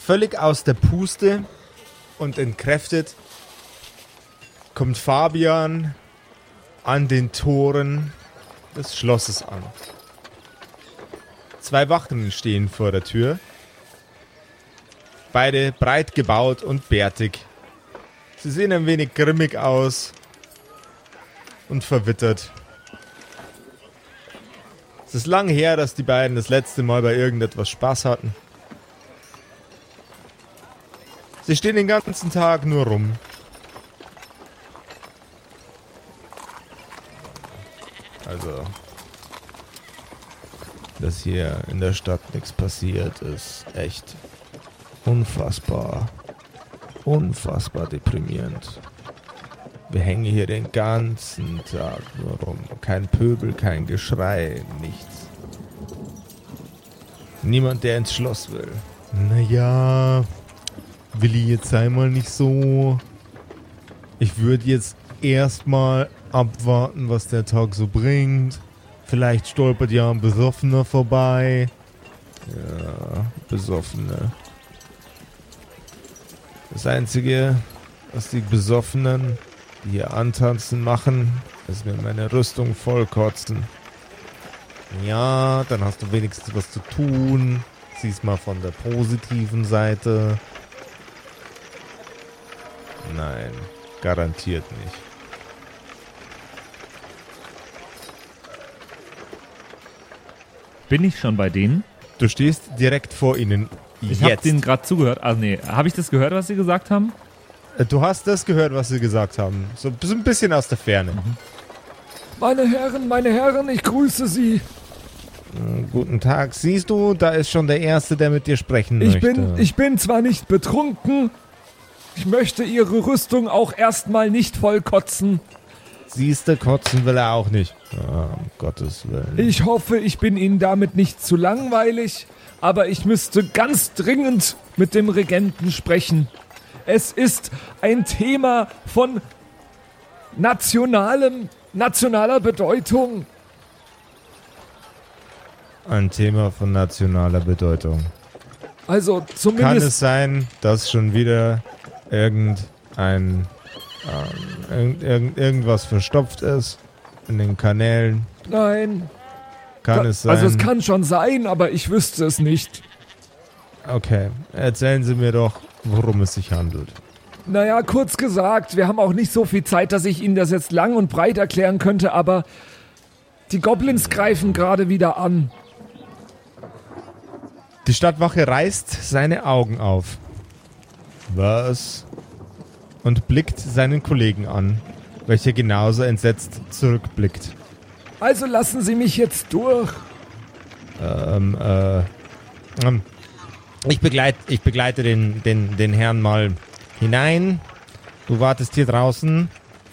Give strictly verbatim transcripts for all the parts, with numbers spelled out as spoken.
Völlig aus der Puste und entkräftet kommt Fabian an den Toren des Schlosses an. Zwei Wachen stehen vor der Tür. Beide breit gebaut und bärtig. Sie sehen ein wenig grimmig aus und verwittert. Es ist lang her, dass die beiden das letzte Mal bei irgendetwas Spaß hatten. Sie stehen den ganzen Tag nur rum. Also, dass hier in der Stadt nichts passiert, ist echt unfassbar, unfassbar deprimierend. Wir hängen hier den ganzen Tag nur rum. Kein Pöbel, kein Geschrei, nichts. Niemand, der ins Schloss will. Naja, Willi, jetzt sei mal nicht so. Ich würde jetzt erstmal abwarten, was der Tag so bringt. Vielleicht stolpert ja ein Besoffener vorbei. Ja, Besoffene. Das Einzige, was die Besoffenen, die hier antanzen, machen, ist mir meine Rüstung vollkotzen. Ja, dann hast du wenigstens was zu tun. Sieh's mal von der positiven Seite. Nein, garantiert nicht. Bin ich schon bei denen? Du stehst direkt vor ihnen. Ich habe denen gerade zugehört. Ah, nee. Habe ich das gehört, was sie gesagt haben? Du hast das gehört, was sie gesagt haben. So, so ein bisschen aus der Ferne. Mhm. Meine Herren, meine Herren, ich grüße Sie. Guten Tag. Siehst du, da ist schon der Erste, der mit dir sprechen ich möchte. Bin, ich bin zwar nicht betrunken, ich möchte Ihre Rüstung auch erstmal nicht vollkotzen. Siehste, kotzen will er auch nicht. Oh, um Gottes Willen. Ich hoffe, ich bin Ihnen damit nicht zu langweilig, aber ich müsste ganz dringend mit dem Regenten sprechen. Es ist ein Thema von nationalem, nationaler Bedeutung. Ein Thema von nationaler Bedeutung. Also zumindest... Kann es sein, dass schon wieder irgendein... Ähm, irgend, irgend, irgendwas verstopft ist in den Kanälen? Nein. Kann Ka- es sein? Also es kann schon sein, aber ich wüsste es nicht. Okay, erzählen Sie mir doch, worum es sich handelt. Naja, kurz gesagt, wir haben auch nicht so viel Zeit, dass ich Ihnen das jetzt lang und breit erklären könnte, aber die Goblins greifen gerade wieder an. Die Stadtwache reißt seine Augen auf. Was? Und blickt seinen Kollegen an, welcher genauso entsetzt zurückblickt. Also lassen Sie mich jetzt durch. Ähm, äh, ähm, ich begleite, ich begleite den, den, den Herrn mal hinein. Du wartest hier draußen.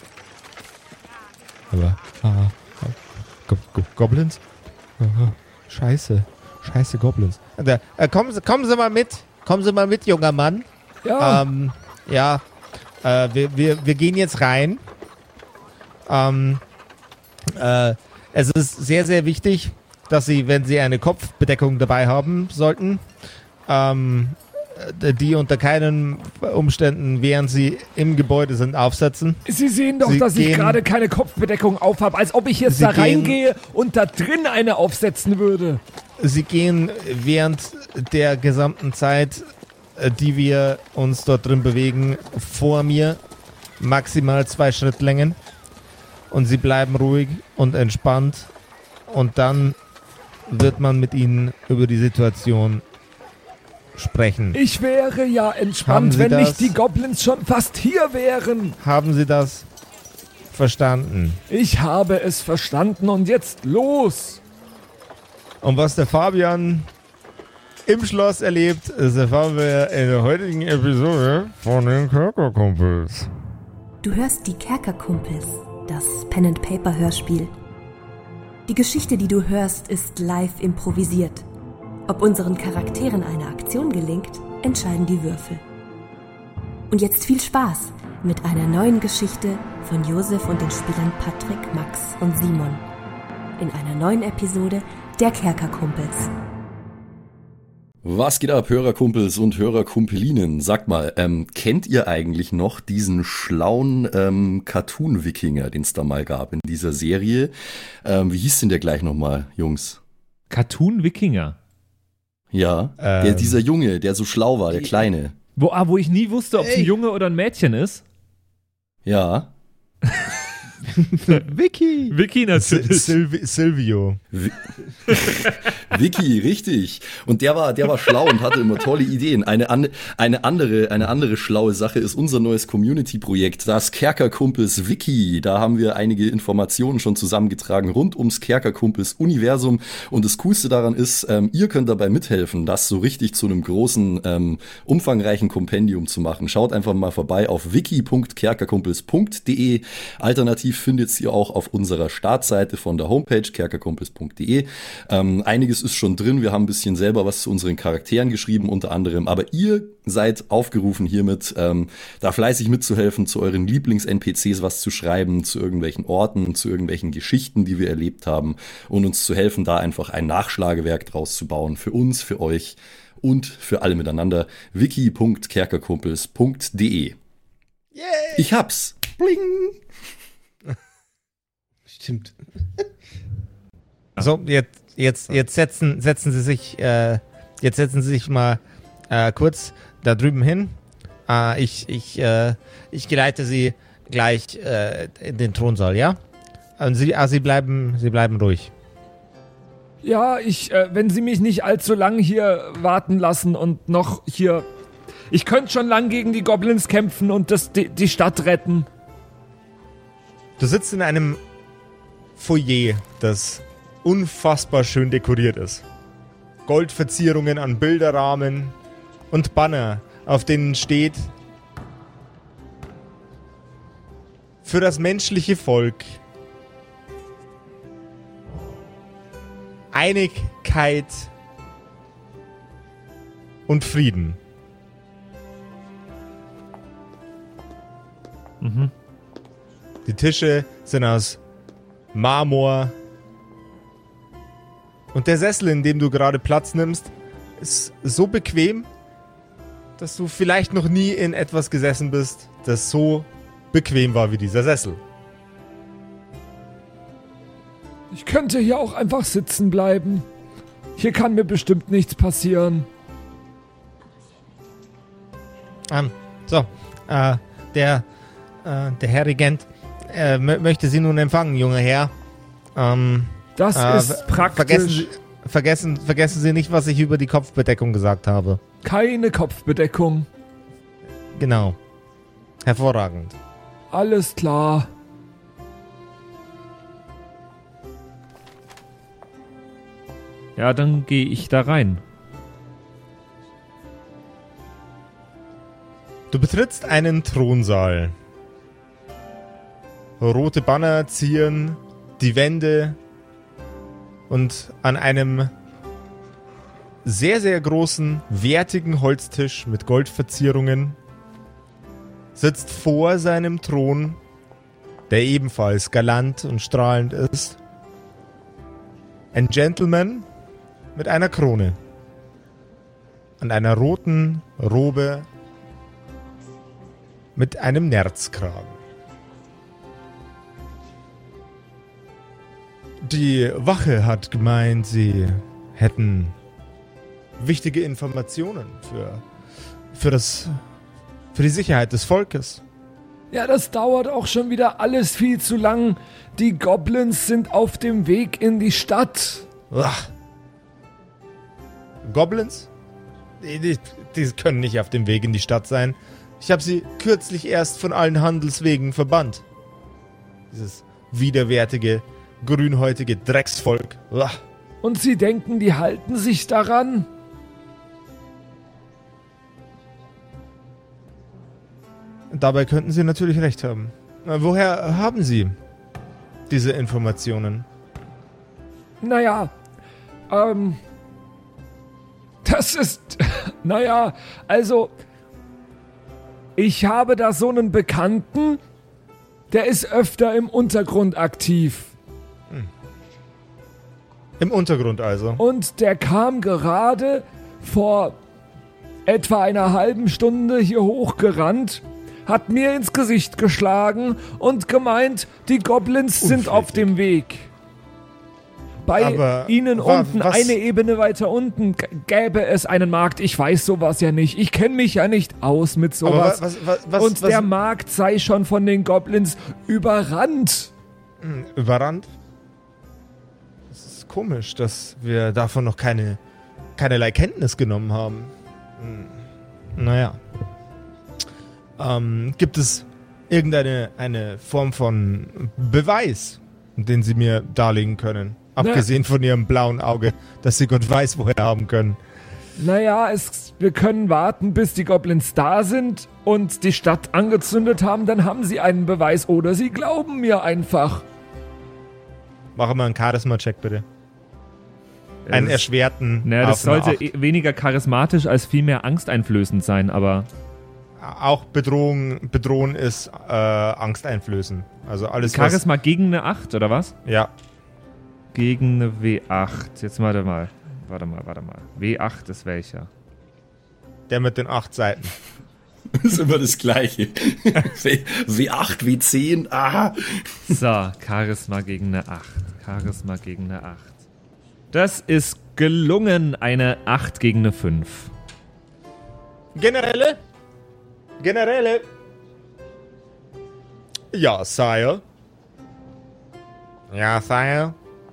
Aber, ah, Go- Go- Goblins? Aha, scheiße, scheiße Goblins. Da, äh, kommen, Sie, kommen Sie mal mit, kommen Sie mal mit, junger Mann. Ja. Ähm, ja. Äh, wir, wir, wir gehen jetzt rein. Ähm, äh, es ist sehr, sehr wichtig, dass Sie, wenn Sie eine Kopfbedeckung dabei haben sollten, ähm, die unter keinen Umständen, während Sie im Gebäude sind, aufsetzen. Sie sehen doch, Sie dass ich gehen- gerade keine Kopfbedeckung aufhabe, als ob ich jetzt Sie da gehen- reingehe und da drin eine aufsetzen würde. Sie gehen während der gesamten Zeit, äh, die wir uns dort drin bewegen, vor mir maximal zwei Schrittlängen. Und Sie bleiben ruhig und entspannt. Und dann wird man mit Ihnen über die Situation sprechen. Ich wäre ja Haben entspannt, Sie wenn das? nicht die Goblins schon fast hier wären. Haben Sie das verstanden? Ich habe es verstanden und jetzt los. Und was der Fabian im Schloss erlebt, das erfahren wir in der heutigen Episode von den Kerkerkumpels. Du hörst die Kerkerkumpels, das Pen-and-Paper-Hörspiel. Die Geschichte, die du hörst, ist live improvisiert. Ob unseren Charakteren eine Aktion gelingt, entscheiden die Würfel. Und jetzt viel Spaß mit einer neuen Geschichte von Josef und den Spielern Patrick, Max und Simon. In einer neuen Episode der Kerkerkumpels. Was geht ab, Hörerkumpels und Hörerkumpelinen? Sagt mal, ähm, kennt ihr eigentlich noch diesen schlauen ähm, Cartoon-Wikinger, den es da mal gab in dieser Serie? Ähm, wie hieß denn der gleich nochmal, Jungs? Cartoon-Wikinger? Ja, Ähm. der, dieser Junge, der so schlau war, der Kleine. Wo, ah, wo ich nie wusste, ob es ein Ey. Junge oder ein Mädchen ist. Ja. Vicky. Vicky natürlich. Silvi- Silvio. Vicky, richtig. Und der war, der war schlau und hatte immer tolle Ideen. Eine, an, eine andere, eine andere schlaue Sache ist unser neues Community-Projekt, das Kerkerkumpels Wiki. Da haben wir einige Informationen schon zusammengetragen rund ums Kerkerkumpels-Universum. Und das Coolste daran ist, ähm, ihr könnt dabei mithelfen, das so richtig zu einem großen, ähm, umfangreichen Kompendium zu machen. Schaut einfach mal vorbei auf wiki punkt kerkerkumpels punkt de. Alternativ findet ihr auch auf unserer Startseite von der Homepage kerkerkumpels punkt de. Ähm, einiges ist schon drin. Wir haben ein bisschen selber was zu unseren Charakteren geschrieben, unter anderem. Aber ihr seid aufgerufen hiermit, ähm, da fleißig mitzuhelfen, zu euren Lieblings-N P Cs was zu schreiben, zu irgendwelchen Orten, zu irgendwelchen Geschichten, die wir erlebt haben und uns zu helfen, da einfach ein Nachschlagewerk draus zu bauen. Für uns, für euch und für alle miteinander. wiki punkt kerkerkumpels punkt de. Yay. Ich hab's. Bling. Stimmt. So, jetzt, jetzt, jetzt setzen, setzen Sie sich, äh, jetzt setzen Sie sich mal äh, kurz da drüben hin. Äh, ich, ich, äh, ich geleite Sie gleich äh, in den Thronsaal, ja? Und Sie, ah, Sie bleiben, Sie bleiben ruhig. Ja, ich, äh, wenn Sie mich nicht allzu lang hier warten lassen und noch hier... Ich könnte schon lang gegen die Goblins kämpfen und das, die, die Stadt retten. Du sitzt in einem Foyer, das unfassbar schön dekoriert ist. Goldverzierungen an Bilderrahmen und Banner, auf denen steht: Für das menschliche Volk Einigkeit und Frieden. Mhm. Die Tische sind aus Marmor. Und der Sessel, in dem du gerade Platz nimmst, ist so bequem, dass du vielleicht noch nie in etwas gesessen bist, das so bequem war wie dieser Sessel. Ich könnte hier auch einfach sitzen bleiben. Hier kann mir bestimmt nichts passieren. Ähm, so, äh, der, äh, der Herr Regent äh, m- möchte Sie nun empfangen, junger Herr. Ähm, Das äh, ist ver- praktisch. Vergessen Sie, vergessen, vergessen Sie nicht, was ich über die Kopfbedeckung gesagt habe. Keine Kopfbedeckung. Genau. Hervorragend. Alles klar. Ja, dann gehe ich da rein. Du betrittst einen Thronsaal. Rote Banner zieren die Wände und an einem sehr, sehr großen, wertigen Holztisch mit Goldverzierungen sitzt vor seinem Thron, der ebenfalls galant und strahlend ist, ein Gentleman mit einer Krone und einer roten Robe mit einem Nerzkragen. Die Wache hat gemeint, sie hätten wichtige Informationen für, für, das, für die Sicherheit des Volkes. Ja, das dauert auch schon wieder alles viel zu lang. Die Goblins sind auf dem Weg in die Stadt. Ach. Goblins? Die, die, die können nicht auf dem Weg in die Stadt sein. Ich habe sie kürzlich erst von allen Handelswegen verbannt. Dieses widerwärtige, grünhäutige Drecksvolk. Uah. Und sie denken, die halten sich daran? Dabei könnten Sie natürlich recht haben. Äh, Woher haben Sie diese Informationen? Naja, ähm... Das ist... Naja, also... Ich habe da so einen Bekannten, der ist öfter im Untergrund aktiv. Im Untergrund also. Und der kam gerade vor etwa einer halben Stunde hier hochgerannt, hat mir ins Gesicht geschlagen und gemeint, die Goblins sind auf dem Weg. Bei Aber ihnen wa- unten, was- eine Ebene weiter unten, g- gäbe es einen Markt. Ich weiß sowas ja nicht. Ich kenne mich ja nicht aus mit Aber sowas. was, was, was, und was, der Markt sei schon von den Goblins überrannt. überrannt? Das ist komisch, dass wir davon noch keine, keinerlei Kenntnis genommen haben. Hm. Naja. Ähm, gibt es irgendeine eine Form von Beweis, den Sie mir darlegen können? Abgesehen von Ihrem blauen Auge, das Sie Gott weiß woher haben können. Naja, es, wir können warten, bis die Goblins da sind und die Stadt angezündet haben. Dann haben sie einen Beweis oder sie glauben mir einfach. Machen wir einen Charisma-Check, bitte. Einen Es- erschwerten. Naja, das auf eine sollte acht. eh weniger charismatisch als vielmehr angsteinflößend sein, aber Auch Bedrohung, bedrohen ist äh, angsteinflößend. Also alles, was... Charisma gegen eine acht, oder was? Ja, Gegen eine W acht. Jetzt warte mal. Warte mal, warte mal. W acht ist welcher? der mit den acht Seiten. Das ist immer das Gleiche. W acht, W zehn, aha. So, Charisma gegen eine acht. Charisma gegen eine acht. Das ist gelungen, eine acht gegen eine fünf. Generäle? Generäle? Ja, Sire. Ja, Sire.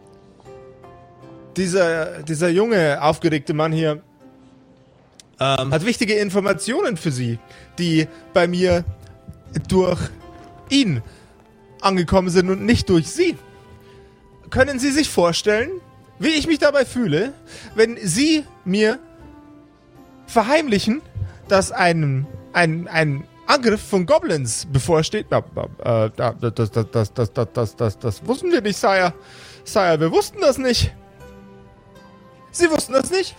Dieser, dieser junge, aufgeregte Mann hier ähm, hat wichtige Informationen für Sie, die bei mir durch ihn angekommen sind und nicht durch Sie. Können Sie sich vorstellen, wie ich mich dabei fühle, wenn Sie mir verheimlichen, dass ein, ein, ein Angriff von Goblins bevorsteht? Ja, äh, das, das, das, das, das, das, das, das, das wussten wir nicht, Sire. Sire, wir wussten das nicht. Sie wussten das nicht?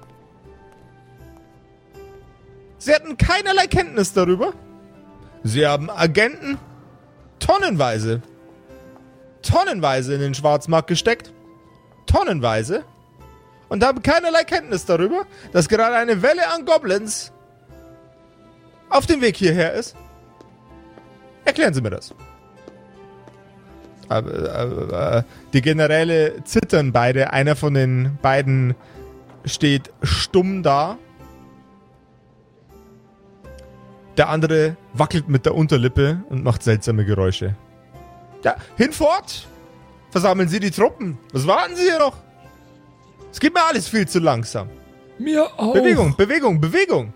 Sie hatten keinerlei Kenntnis darüber? Sie haben Agenten tonnenweise, tonnenweise in den Schwarzmarkt gesteckt? Tonnenweise? Und haben keinerlei Kenntnis darüber, dass gerade eine Welle an Goblins auf dem Weg hierher ist? Erklären Sie mir das. Aber, aber, die Generäle zittern beide. Einer von den beiden steht stumm da. Der andere wackelt mit der Unterlippe und macht seltsame Geräusche. Ja, hinfort! Versammeln Sie die Truppen. Was warten Sie hier noch? Es geht mir alles viel zu langsam. Mir auch. Bewegung, Bewegung, Bewegung!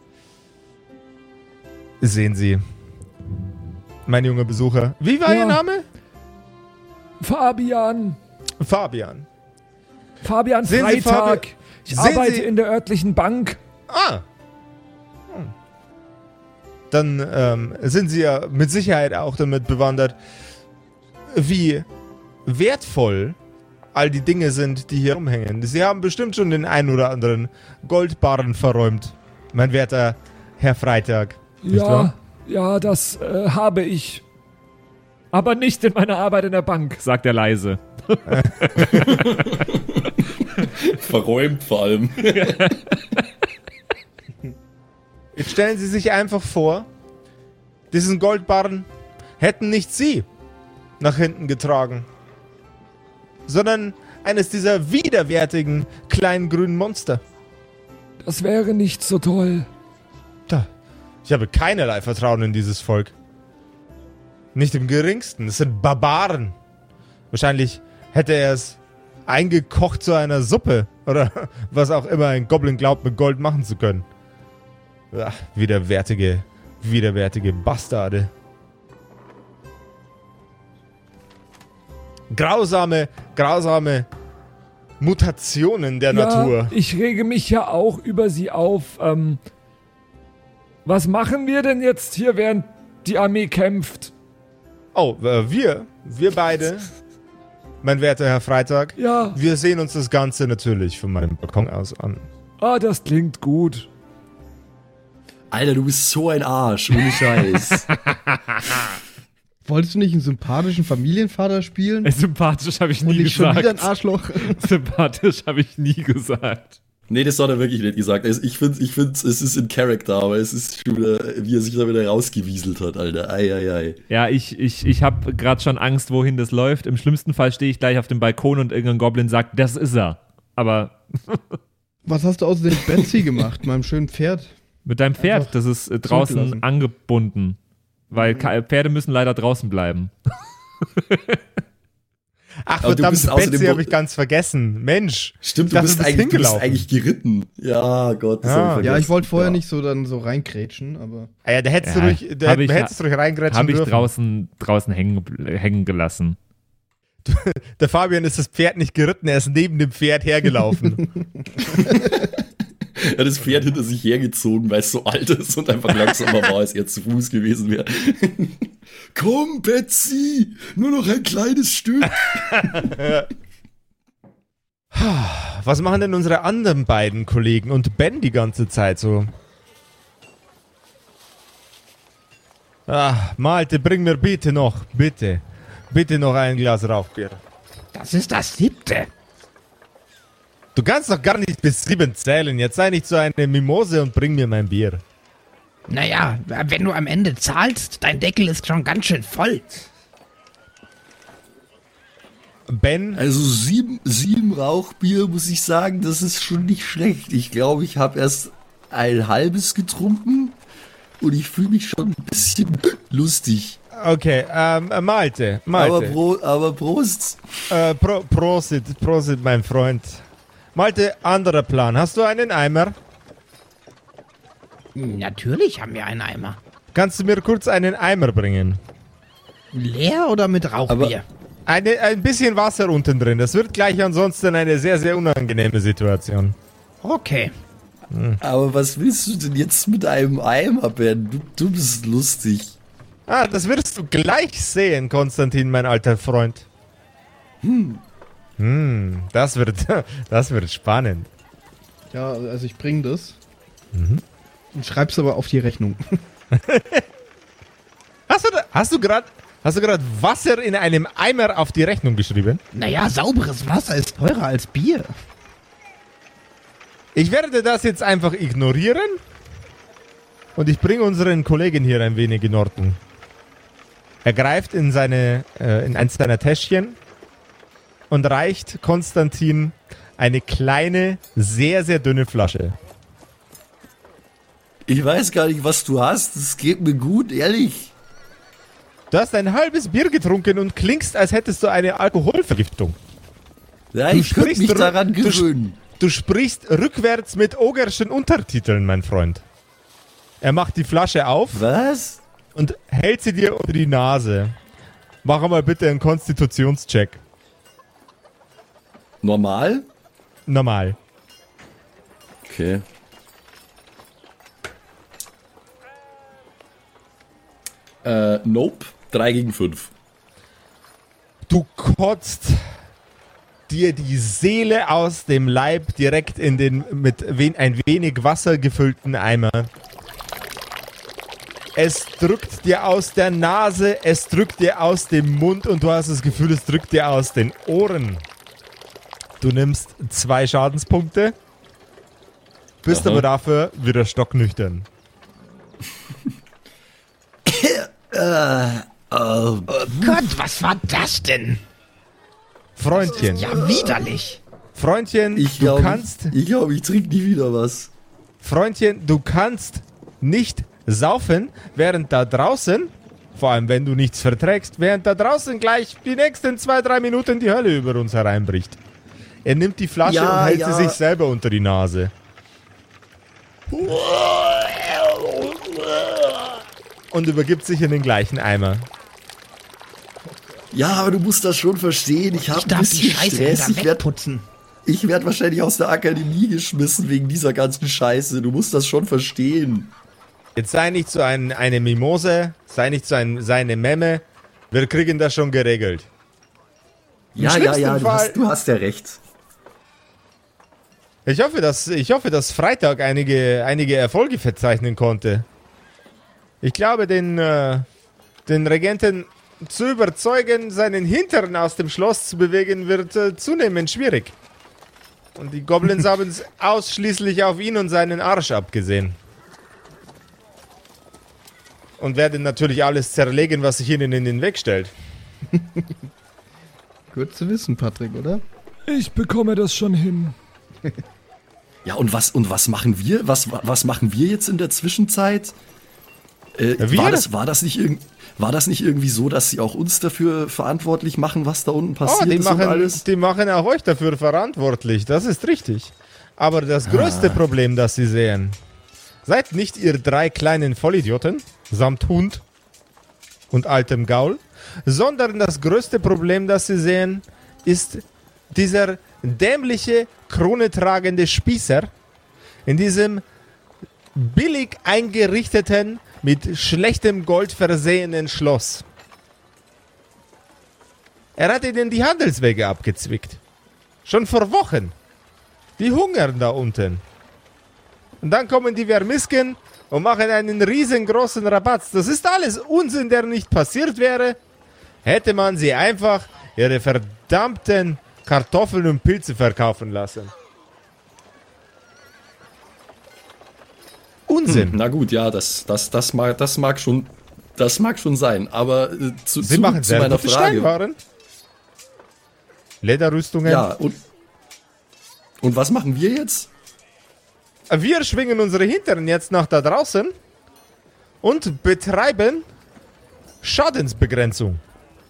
Sehen Sie, mein junger Besucher. Wie war Ja. Ihr Name? Fabian. Fabian. Fabian Sehen Sie, Freitag. Fabi- ich Sehen arbeite Sie- in der örtlichen Bank. Ah. Hm. Dann ähm, sind Sie ja mit Sicherheit auch damit bewandert, wie wertvoll all die Dinge sind, die hier rumhängen. Sie haben bestimmt schon den einen oder anderen Goldbarren verräumt, mein werter Herr Freitag. Nicht Ja, wahr? ja, das äh, habe ich. Aber nicht in meiner Arbeit in der Bank, sagt er leise. Verräumt vor allem. Jetzt stellen Sie sich einfach vor, diesen Goldbarren hätten nicht Sie nach hinten getragen, sondern eines dieser widerwärtigen kleinen grünen Monster. Das wäre nicht so toll. Da. Ich habe keinerlei Vertrauen in dieses Volk. Nicht im geringsten. Es sind Barbaren. Wahrscheinlich hätte er es eingekocht zu einer Suppe. Oder was auch immer ein Goblin glaubt, mit Gold machen zu können. Ach, widerwärtige, widerwärtige Bastarde. Grausame, grausame Mutationen der Ja, Natur. ich rege mich ja auch über sie auf. Ähm, was machen wir denn jetzt hier, während die Armee kämpft? Oh, äh, wir, wir beide, mein werter Herr Freitag, Ja, wir sehen uns das Ganze natürlich von meinem Balkon aus an. ah, das klingt gut. Alter, du bist so ein Arsch, ohne Scheiß. Wolltest du nicht einen sympathischen Familienvater spielen? Ey, sympathisch habe ich Und nie nicht schon wieder ein gesagt. Arschloch? Sympathisch habe ich nie gesagt. Nee, das hat er wirklich nicht gesagt. Also ich finde, ich find, es ist in Character, aber es ist schon wieder, wie er sich da wieder rausgewieselt hat, Alter. Ei, ei, ei. Ja, ich, ich, ich habe gerade schon Angst, wohin das läuft. Im schlimmsten Fall stehe ich gleich auf dem Balkon und irgendein Goblin sagt, das ist er. Aber Was hast du außerdem mit Betsy gemacht, meinem schönen Pferd? mit deinem Pferd, Einfach das ist äh, draußen zurücklassen. angebunden. Weil Ka- Pferde müssen leider draußen bleiben. Ach, Aber du verdammt, bist außerdem Betsy wo- habe ich ganz vergessen. Mensch. Stimmt, Ich du dachte, bist, du bist eigentlich, du bist hingelaufen. eigentlich geritten. Ja, Gott, das Ah. hab ich Ja, vergessen. ich wollte vorher Ja. nicht so dann so reinkrätschen, aber Ah ja, da hättest Ja, du ruhig, da hab ich- hättest du ruhig reingrätschen Habe ich dürfen. draußen, draußen hängen, hängen gelassen. Der Fabian ist das Pferd nicht geritten, er ist neben dem Pferd hergelaufen. Er hat das Pferd hinter sich hergezogen, weil es so alt ist und einfach langsamer war, als er zu Fuß gewesen wäre. Komm, Betsy, nur noch ein kleines Stück. Was machen denn unsere anderen beiden Kollegen und Ben die ganze Zeit so? Ah, Malte, bring mir bitte noch, bitte, bitte noch ein Glas Rauchbier. Das ist das siebte. Du kannst doch gar nicht bis sieben zählen, jetzt sei nicht so eine Mimose und bring mir mein Bier. Naja, wenn du am Ende zahlst, dein Deckel ist schon ganz schön voll. Ben, Also sieben, sieben Rauchbier, muss ich sagen, das ist schon nicht schlecht. Ich glaube, ich habe erst ein halbes getrunken und ich fühle mich schon ein bisschen lustig. okay, ähm, Malte, Aber, Malte, Pro, aber Prost. äh, Pro, Prosit, Prosit, mein Freund. Malte, anderer Plan, hast du einen Eimer? Natürlich haben wir einen Eimer. Kannst du mir kurz einen Eimer bringen? Leer oder mit Rauchbier? Eine, ein bisschen Wasser unten drin. Das wird gleich ansonsten eine sehr, sehr unangenehme Situation. Okay. Aber was willst du denn jetzt mit einem Eimer, Ben? Du, du bist lustig. Ah, das wirst du gleich sehen, Konstantin, mein alter Freund. Hm. Hm, das wird, das wird spannend. ja, also ich bring das. Und schreib's aber auf die Rechnung. Hast du, da- hast du gerade, hast du gerade Wasser in einem Eimer auf die Rechnung geschrieben? Naja, sauberes Wasser ist teurer als Bier. Ich werde das jetzt einfach ignorieren. Und ich bringe unseren Kollegen hier ein wenig in Ordnung. Er greift in seine, äh, in eins seiner Täschchen und reicht Konstantin eine kleine, sehr, sehr dünne Flasche. Ich weiß gar nicht, was du hast. Es geht mir gut, ehrlich. Du hast ein halbes Bier getrunken und klingst, als hättest du eine Alkoholvergiftung. Ja, Du ich könnte sprichst mich rück- daran du sch- gewöhnen. Du sprichst rückwärts mit ogerschen Untertiteln, mein Freund. Er macht die Flasche auf Was? und hält sie dir unter die Nase. Mach mal bitte einen Konstitutionscheck. Normal? Normal. Okay. Äh, nope. drei gegen fünf. Du kotzt dir die Seele aus dem Leib direkt in den mit wen, ein wenig Wasser gefüllten Eimer. Es drückt dir aus der Nase, es drückt dir aus dem Mund und du hast das Gefühl, es drückt dir aus den Ohren. Du nimmst zwei Schadenspunkte, bist Aha. aber dafür wieder stocknüchtern. Oh Gott, was war das denn? Freundchen, Ja, widerlich. Freundchen, Ich du glaube, kannst, ich, glaub, ich trinke nie wieder was. Freundchen, du kannst nicht saufen, während da draußen, vor allem wenn du nichts verträgst, während da draußen gleich die nächsten zwei, drei Minuten die Hölle über uns hereinbricht. Er nimmt die Flasche Ja, und hält ja. sie sich selber unter die Nase. Und übergibt sich in den gleichen Eimer. Ja, aber du musst das schon verstehen. Ich habe Ich ein darf die bisschen Scheiße Stress. wieder Ich werde wegputzen. ich werd wahrscheinlich aus der Akademie geschmissen wegen dieser ganzen Scheiße. Du musst das schon verstehen. Jetzt sei nicht so ein, eine Mimose, sei nicht so ein, sei eine Memme. Wir kriegen das schon geregelt. Im Ja, ja, schlimmsten ja, du Fall- hast, du hast ja recht. Ich hoffe, dass, ich hoffe, dass Freitag einige, einige Erfolge verzeichnen konnte. Ich glaube, den, äh, den Regenten zu überzeugen, seinen Hintern aus dem Schloss zu bewegen, wird äh, zunehmend schwierig. Und die Goblins haben es ausschließlich auf ihn und seinen Arsch abgesehen. Und werden natürlich alles zerlegen, was sich ihnen in den Weg stellt. Gut zu wissen, Patrick, oder? Ich bekomme das schon hin. Ja, und was, und was machen wir? Was, was machen wir jetzt in der Zwischenzeit? Äh, Ja, wir? war, das, war, das nicht irg- war das nicht irgendwie so, dass sie auch uns dafür verantwortlich machen, was da unten passiert Oh, die ist und machen, alles? die machen auch euch dafür verantwortlich. Das ist richtig. Aber das größte Ah. Problem, das sie sehen, seid nicht ihr drei kleinen Vollidioten, samt Hund und altem Gaul, sondern das größte Problem, das sie sehen, ist dieser dämliche, kronetragende Spießer in diesem billig eingerichteten, mit schlechtem Gold versehenen Schloss. Er hat ihnen die Handelswege abgezwickt. Schon vor Wochen. Die hungern da unten. Und dann kommen die Vermisken und machen einen riesengroßen Rabatz. Das ist alles Unsinn, der nicht passiert wäre, hätte man sie einfach ihre verdammten Kartoffeln und Pilze verkaufen lassen. Unsinn. Hm, na gut, ja, das, das, das, mag, das, mag schon, das mag schon sein. Aber äh, zu, Sie zu, machen zu sehr meiner gute Frage. Steinwaren. Lederrüstungen. Ja, und, und was machen wir jetzt? Wir schwingen unsere Hintern jetzt nach da draußen und betreiben Schadensbegrenzung.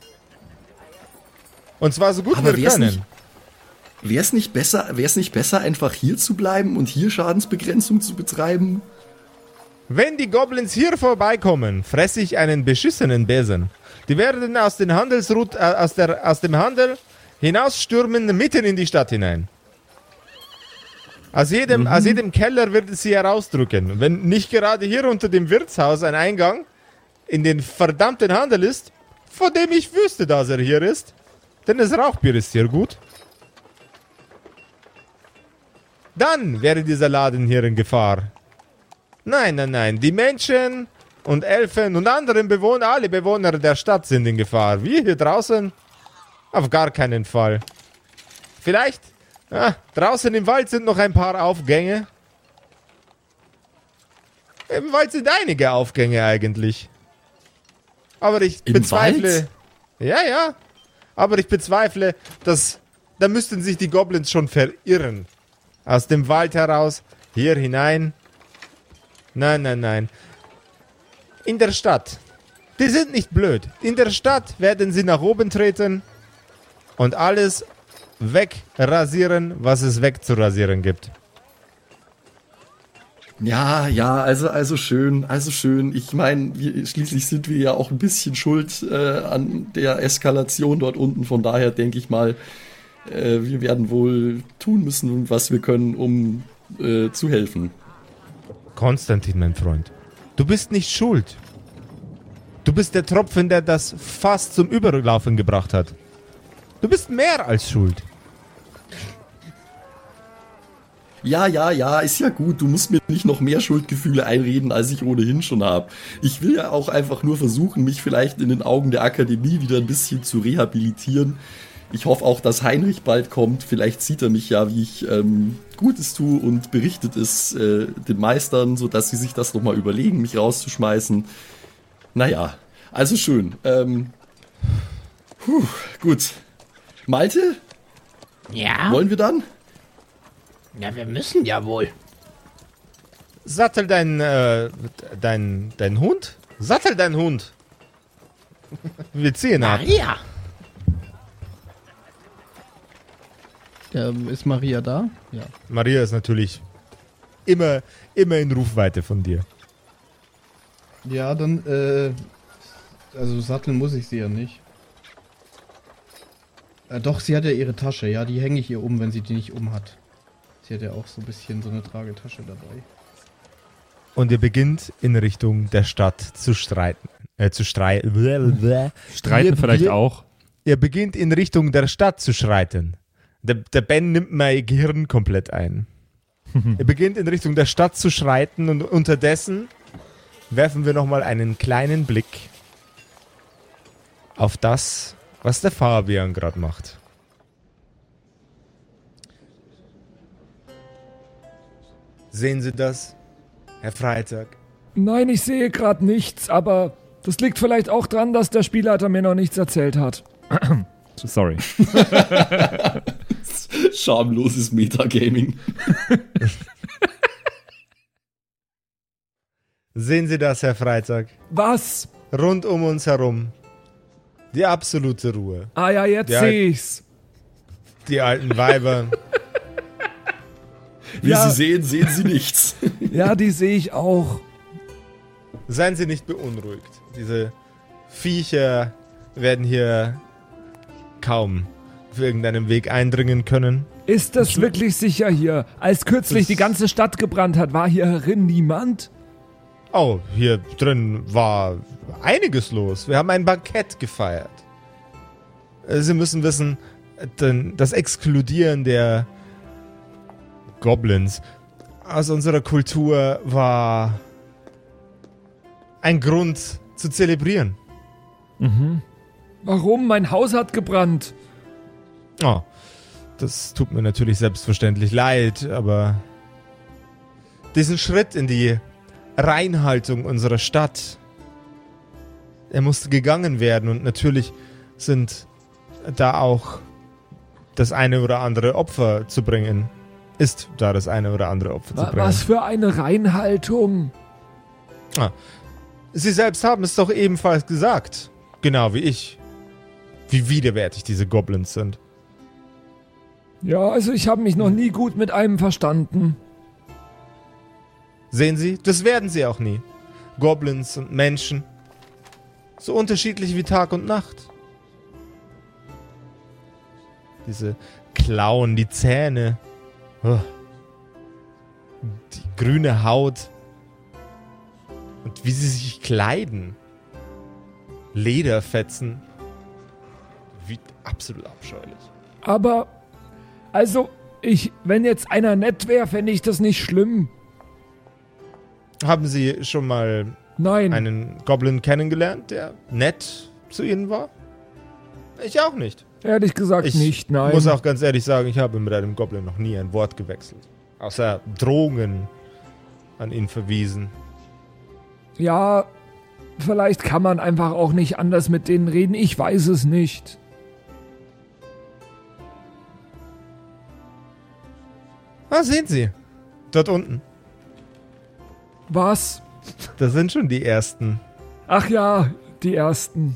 Und zwar so gut Aber wir wär's können. nicht- Wäre es nicht besser, wär's nicht besser, einfach hier zu bleiben und hier Schadensbegrenzung zu betreiben? Wenn die Goblins hier vorbeikommen, fresse ich einen beschissenen Besen. Die werden aus, den Handelsrut, äh, aus, der, aus dem Handel hinausstürmen mitten in die Stadt hinein. Aus jedem, aus jedem Keller wird es sie herausdrücken. Wenn nicht gerade hier unter dem Wirtshaus ein Eingang in den verdammten Handel ist, von dem ich wüsste, dass er hier ist, denn das Rauchbier ist hier gut, dann wäre dieser Laden hier in Gefahr. Nein, nein, nein, die Menschen und Elfen und anderen Bewohner, alle Bewohner der Stadt sind in Gefahr. Wir hier draußen? Auf gar keinen Fall. Vielleicht, ah, draußen im Wald sind noch ein paar Aufgänge. Im Wald sind einige Aufgänge eigentlich. Aber ich Im bezweifle... Wald? Ja, ja. Aber ich bezweifle, dass... Da müssten sich die Goblins schon verirren. Aus dem Wald heraus, hier hinein. Nein, nein, nein. In der Stadt. Die sind nicht blöd. In der Stadt werden sie nach oben treten und alles wegrasieren, was es wegzurasieren gibt. Ja, ja, also, also schön, also schön. Ich meine, wir, schließlich sind wir ja auch ein bisschen schuld äh, an der Eskalation dort unten. Von daher denke ich mal, äh, wir werden wohl tun müssen, was wir können, um äh, zu helfen. Konstantin, mein Freund, du bist nicht schuld. Du bist der Tropfen, der das fast zum Überlaufen gebracht hat. Du bist mehr als schuld. Ja, ja, ja, ist ja gut. Du musst mir nicht noch mehr Schuldgefühle einreden, als ich ohnehin schon habe. Ich will ja auch einfach nur versuchen, mich vielleicht in den Augen der Akademie wieder ein bisschen zu rehabilitieren. Ich hoffe auch, dass Heinrich bald kommt. Vielleicht sieht er mich ja, wie ich ähm, Gutes tue und berichtet es äh, den Meistern, sodass sie sich das nochmal überlegen, mich rauszuschmeißen. Naja, also schön. Ähm, puh, gut. Malte, Ja? wollen wir dann? Ja, wir müssen ja wohl. Sattel dein, äh, dein, dein Hund? Sattel dein Hund. Wir ziehen ab. Maria! Ähm, ist Maria da? Ja. Maria ist natürlich immer, immer in Rufweite von dir. Ja, dann, äh, also satteln muss ich sie ja nicht. Äh, doch, sie hat ja ihre Tasche, ja, die hänge ich ihr um, wenn sie die nicht um hat. Sie hat ja auch so ein bisschen so eine Tragetasche dabei. Und ihr beginnt in Richtung der Stadt zu streiten. Äh, zu streiten. Streiten vielleicht auch. Ihr beginnt in Richtung der Stadt zu schreiten. Der, der Ben nimmt mein Gehirn komplett ein. Ihr beginnt in Richtung der Stadt zu schreiten und unterdessen werfen wir nochmal einen kleinen Blick auf das, was der Fabian gerade macht. Sehen Sie das, Herr Freitag? Nein, ich sehe gerade nichts, aber das liegt vielleicht auch dran, dass der Spielleiter mir noch nichts erzählt hat. Sorry. Schamloses Metagaming. Sehen Sie das, Herr Freitag? Was? Rund um uns herum. Die absolute Ruhe. Ah ja, jetzt Ja. sehe ich's. Die alten Weiber. Wie Ja. Sie sehen, sehen Sie nichts. Ja, die sehe ich auch. Seien Sie nicht beunruhigt. Diese Viecher werden hier kaum auf irgendeinem Weg eindringen können. Ist das wirklich sicher hier? Als kürzlich Das- die ganze Stadt gebrannt hat, war hier herin niemand? Oh, hier drin war einiges los. Wir haben ein Bankett gefeiert. Äh, Sie müssen wissen, denn das Exkludieren der Goblins aus unserer Kultur war ein Grund zu zelebrieren. Warum? Mein Haus hat gebrannt. Oh, das tut mir natürlich selbstverständlich leid, aber diesen Schritt in die Reinhaltung unserer Stadt, er musste gegangen werden und natürlich sind da auch das eine oder andere Opfer zu bringen. Ist da das eine oder andere Opfer zu Wa- bringen. Was für eine Reinhaltung. Sie selbst haben es doch ebenfalls gesagt. Genau wie ich. Wie widerwärtig diese Goblins sind. Ja, also ich habe mich noch nie gut mit einem verstanden. Sehen Sie, das werden sie auch nie. Goblins und Menschen. So unterschiedlich wie Tag und Nacht. Diese Klauen, die Zähne. Oh. Die grüne Haut. Und wie sie sich kleiden. Lederfetzen. Wie absolut abscheulich. Aber, also, ich, wenn jetzt einer nett wäre, fände ich das nicht schlimm. Haben Sie schon mal Nein. einen Goblin kennengelernt, der nett zu Ihnen war? Ich auch nicht. Ehrlich gesagt Ich nicht, nein. muss auch ganz ehrlich sagen, ich habe mit einem Goblin noch nie ein Wort gewechselt. Außer Drohungen an ihn verwiesen. Ja, vielleicht kann man einfach auch nicht anders mit denen reden. Ich weiß es nicht. Ah, sehen Sie. Dort unten. Was? Das sind schon die ersten. Ach ja, die ersten.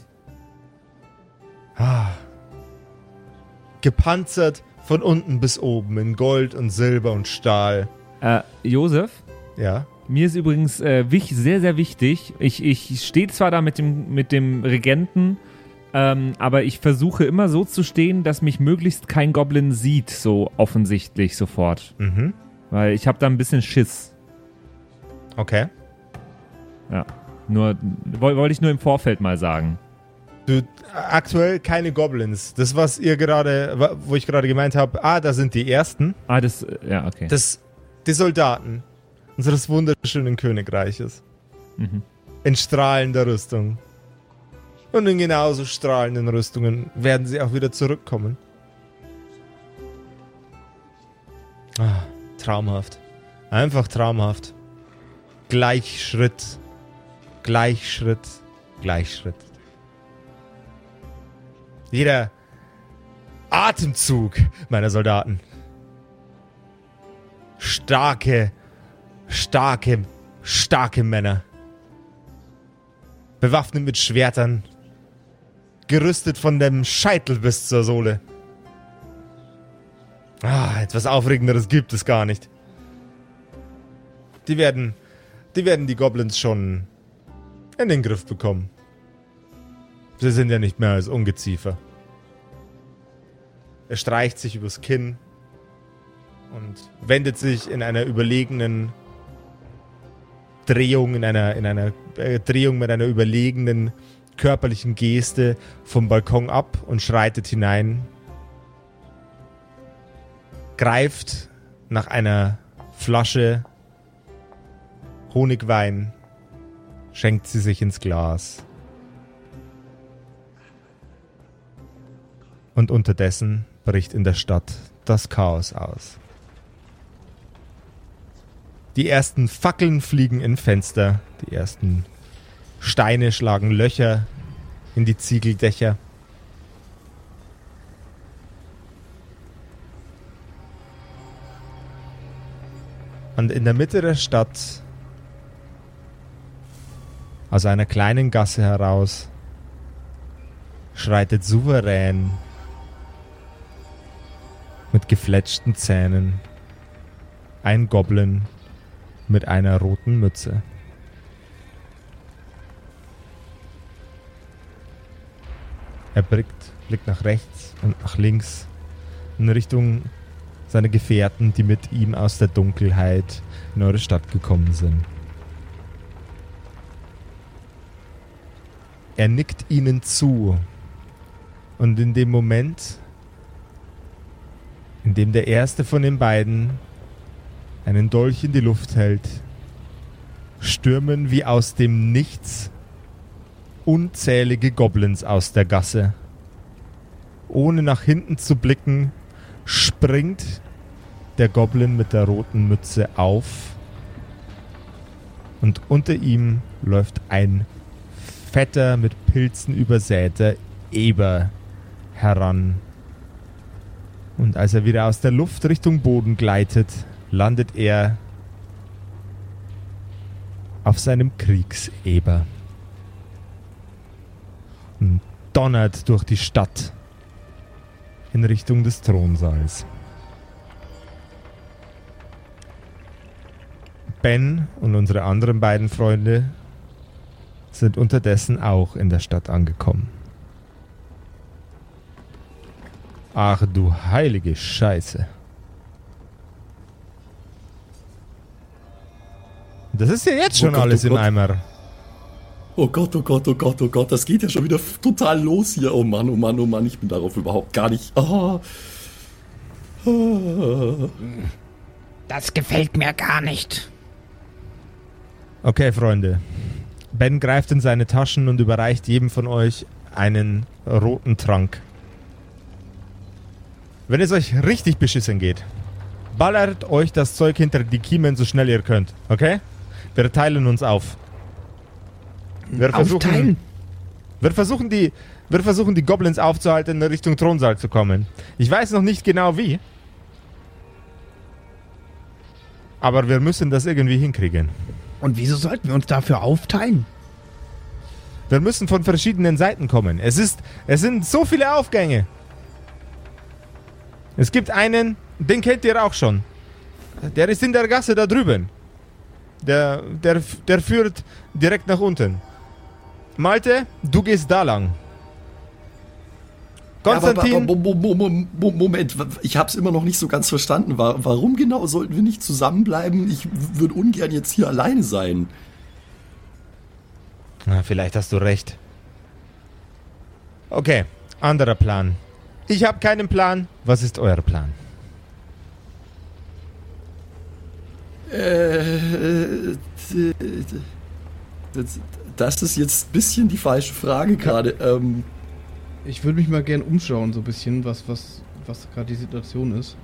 Ah. Gepanzert von unten bis oben in Gold und Silber und Stahl. Äh, Josef? Ja. Mir ist übrigens äh, wich, sehr, sehr wichtig. Ich, ich stehe zwar da mit dem, mit dem Regenten, ähm, aber ich versuche immer so zu stehen, dass mich möglichst kein Goblin sieht, so offensichtlich sofort. Mhm. Weil ich habe da ein bisschen Schiss. Okay. Ja. Nur, woll- wollte ich nur im Vorfeld mal sagen. Du, aktuell keine Goblins. Das, was ihr gerade, wa- wo ich gerade gemeint habe, ah, da sind die ersten. Ah, das, äh, ja, okay. Das, die Soldaten unseres wunderschönen Königreiches. Mhm. In strahlender Rüstung. Und in genauso strahlenden Rüstungen werden sie auch wieder zurückkommen. Ah, traumhaft. Einfach traumhaft. Gleichschritt. Gleichschritt. Gleichschritt. Jeder Atemzug meiner Soldaten. Starke, starke, starke Männer. Bewaffnet mit Schwertern. Gerüstet von dem Scheitel bis zur Sohle. Ah, etwas Aufregenderes gibt es gar nicht. Die werden, die werden die Goblins schon in den Griff bekommen. Sie sind ja nicht mehr als Ungeziefer. Er streicht sich übers Kinn und wendet sich in einer überlegenen Drehung, in einer, in einer äh, Drehung mit einer überlegenen körperlichen Geste vom Balkon ab und schreitet hinein, greift nach einer Flasche Honigwein, schenkt sie sich ins Glas. Und unterdessen bricht in der Stadt das Chaos aus. Die ersten Fackeln fliegen in Fenster. Die ersten Steine schlagen Löcher in die Ziegeldächer. Und in der Mitte der Stadt, aus einer kleinen Gasse heraus, schreitet souverän mit gefletschten Zähnen ein Goblin mit einer roten Mütze. Er blickt, blickt nach rechts und nach links in Richtung seiner Gefährten, die mit ihm aus der Dunkelheit in eure Stadt gekommen sind. Er nickt ihnen zu und in dem Moment, in dem der erste von den beiden einen Dolch in die Luft hält, stürmen wie aus dem Nichts unzählige Goblins aus der Gasse. Ohne nach hinten zu blicken, springt der Goblin mit der roten Mütze auf und unter ihm läuft ein fetter, mit Pilzen übersäter Eber heran. Und als er wieder aus der Luft Richtung Boden gleitet, landet er auf seinem Kriegseber und donnert durch die Stadt in Richtung des Thronsaals. Ben und unsere anderen beiden Freunde sind unterdessen auch in der Stadt angekommen. Ach du heilige Scheiße. Das ist ja jetzt schon Oh Gott, alles oh im Gott. Eimer. Oh Gott, oh Gott, oh Gott, oh Gott, das geht ja schon wieder f- total los hier. Oh Mann, oh Mann, oh Mann, ich bin darauf überhaupt gar nicht... Oh. Oh. Das gefällt mir gar nicht. Okay, Freunde. Ben greift in seine Taschen und überreicht jedem von euch einen roten Trank. Wenn es euch richtig beschissen geht, ballert euch das Zeug hinter die Kiemen so schnell ihr könnt, okay? Wir teilen uns auf. Wir versuchen, Aufteilen? wir versuchen die, wir versuchen die Goblins aufzuhalten, in Richtung Thronsaal zu kommen. Ich weiß noch nicht genau wie, aber wir müssen das irgendwie hinkriegen. Und wieso sollten wir uns dafür aufteilen? Wir müssen von verschiedenen Seiten kommen. Es ist, es sind so viele Aufgänge. Es gibt einen, den kennt ihr auch schon. Der ist in der Gasse da drüben. Der, der, der führt direkt nach unten. Malte, du gehst da lang. Konstantin, Ja, aber, aber, aber, Mo- Mo- Moment, ich hab's immer noch nicht so ganz verstanden. Wa- Warum genau sollten wir nicht zusammenbleiben? Ich würde ungern jetzt hier alleine sein. Na, vielleicht hast du recht. Okay, anderer Plan. Ich habe keinen Plan. Was ist euer Plan? Äh, das, das ist jetzt ein bisschen die falsche Frage gerade. Ähm, Ich würde mich mal gern umschauen, so ein bisschen, was, was, was gerade die Situation ist.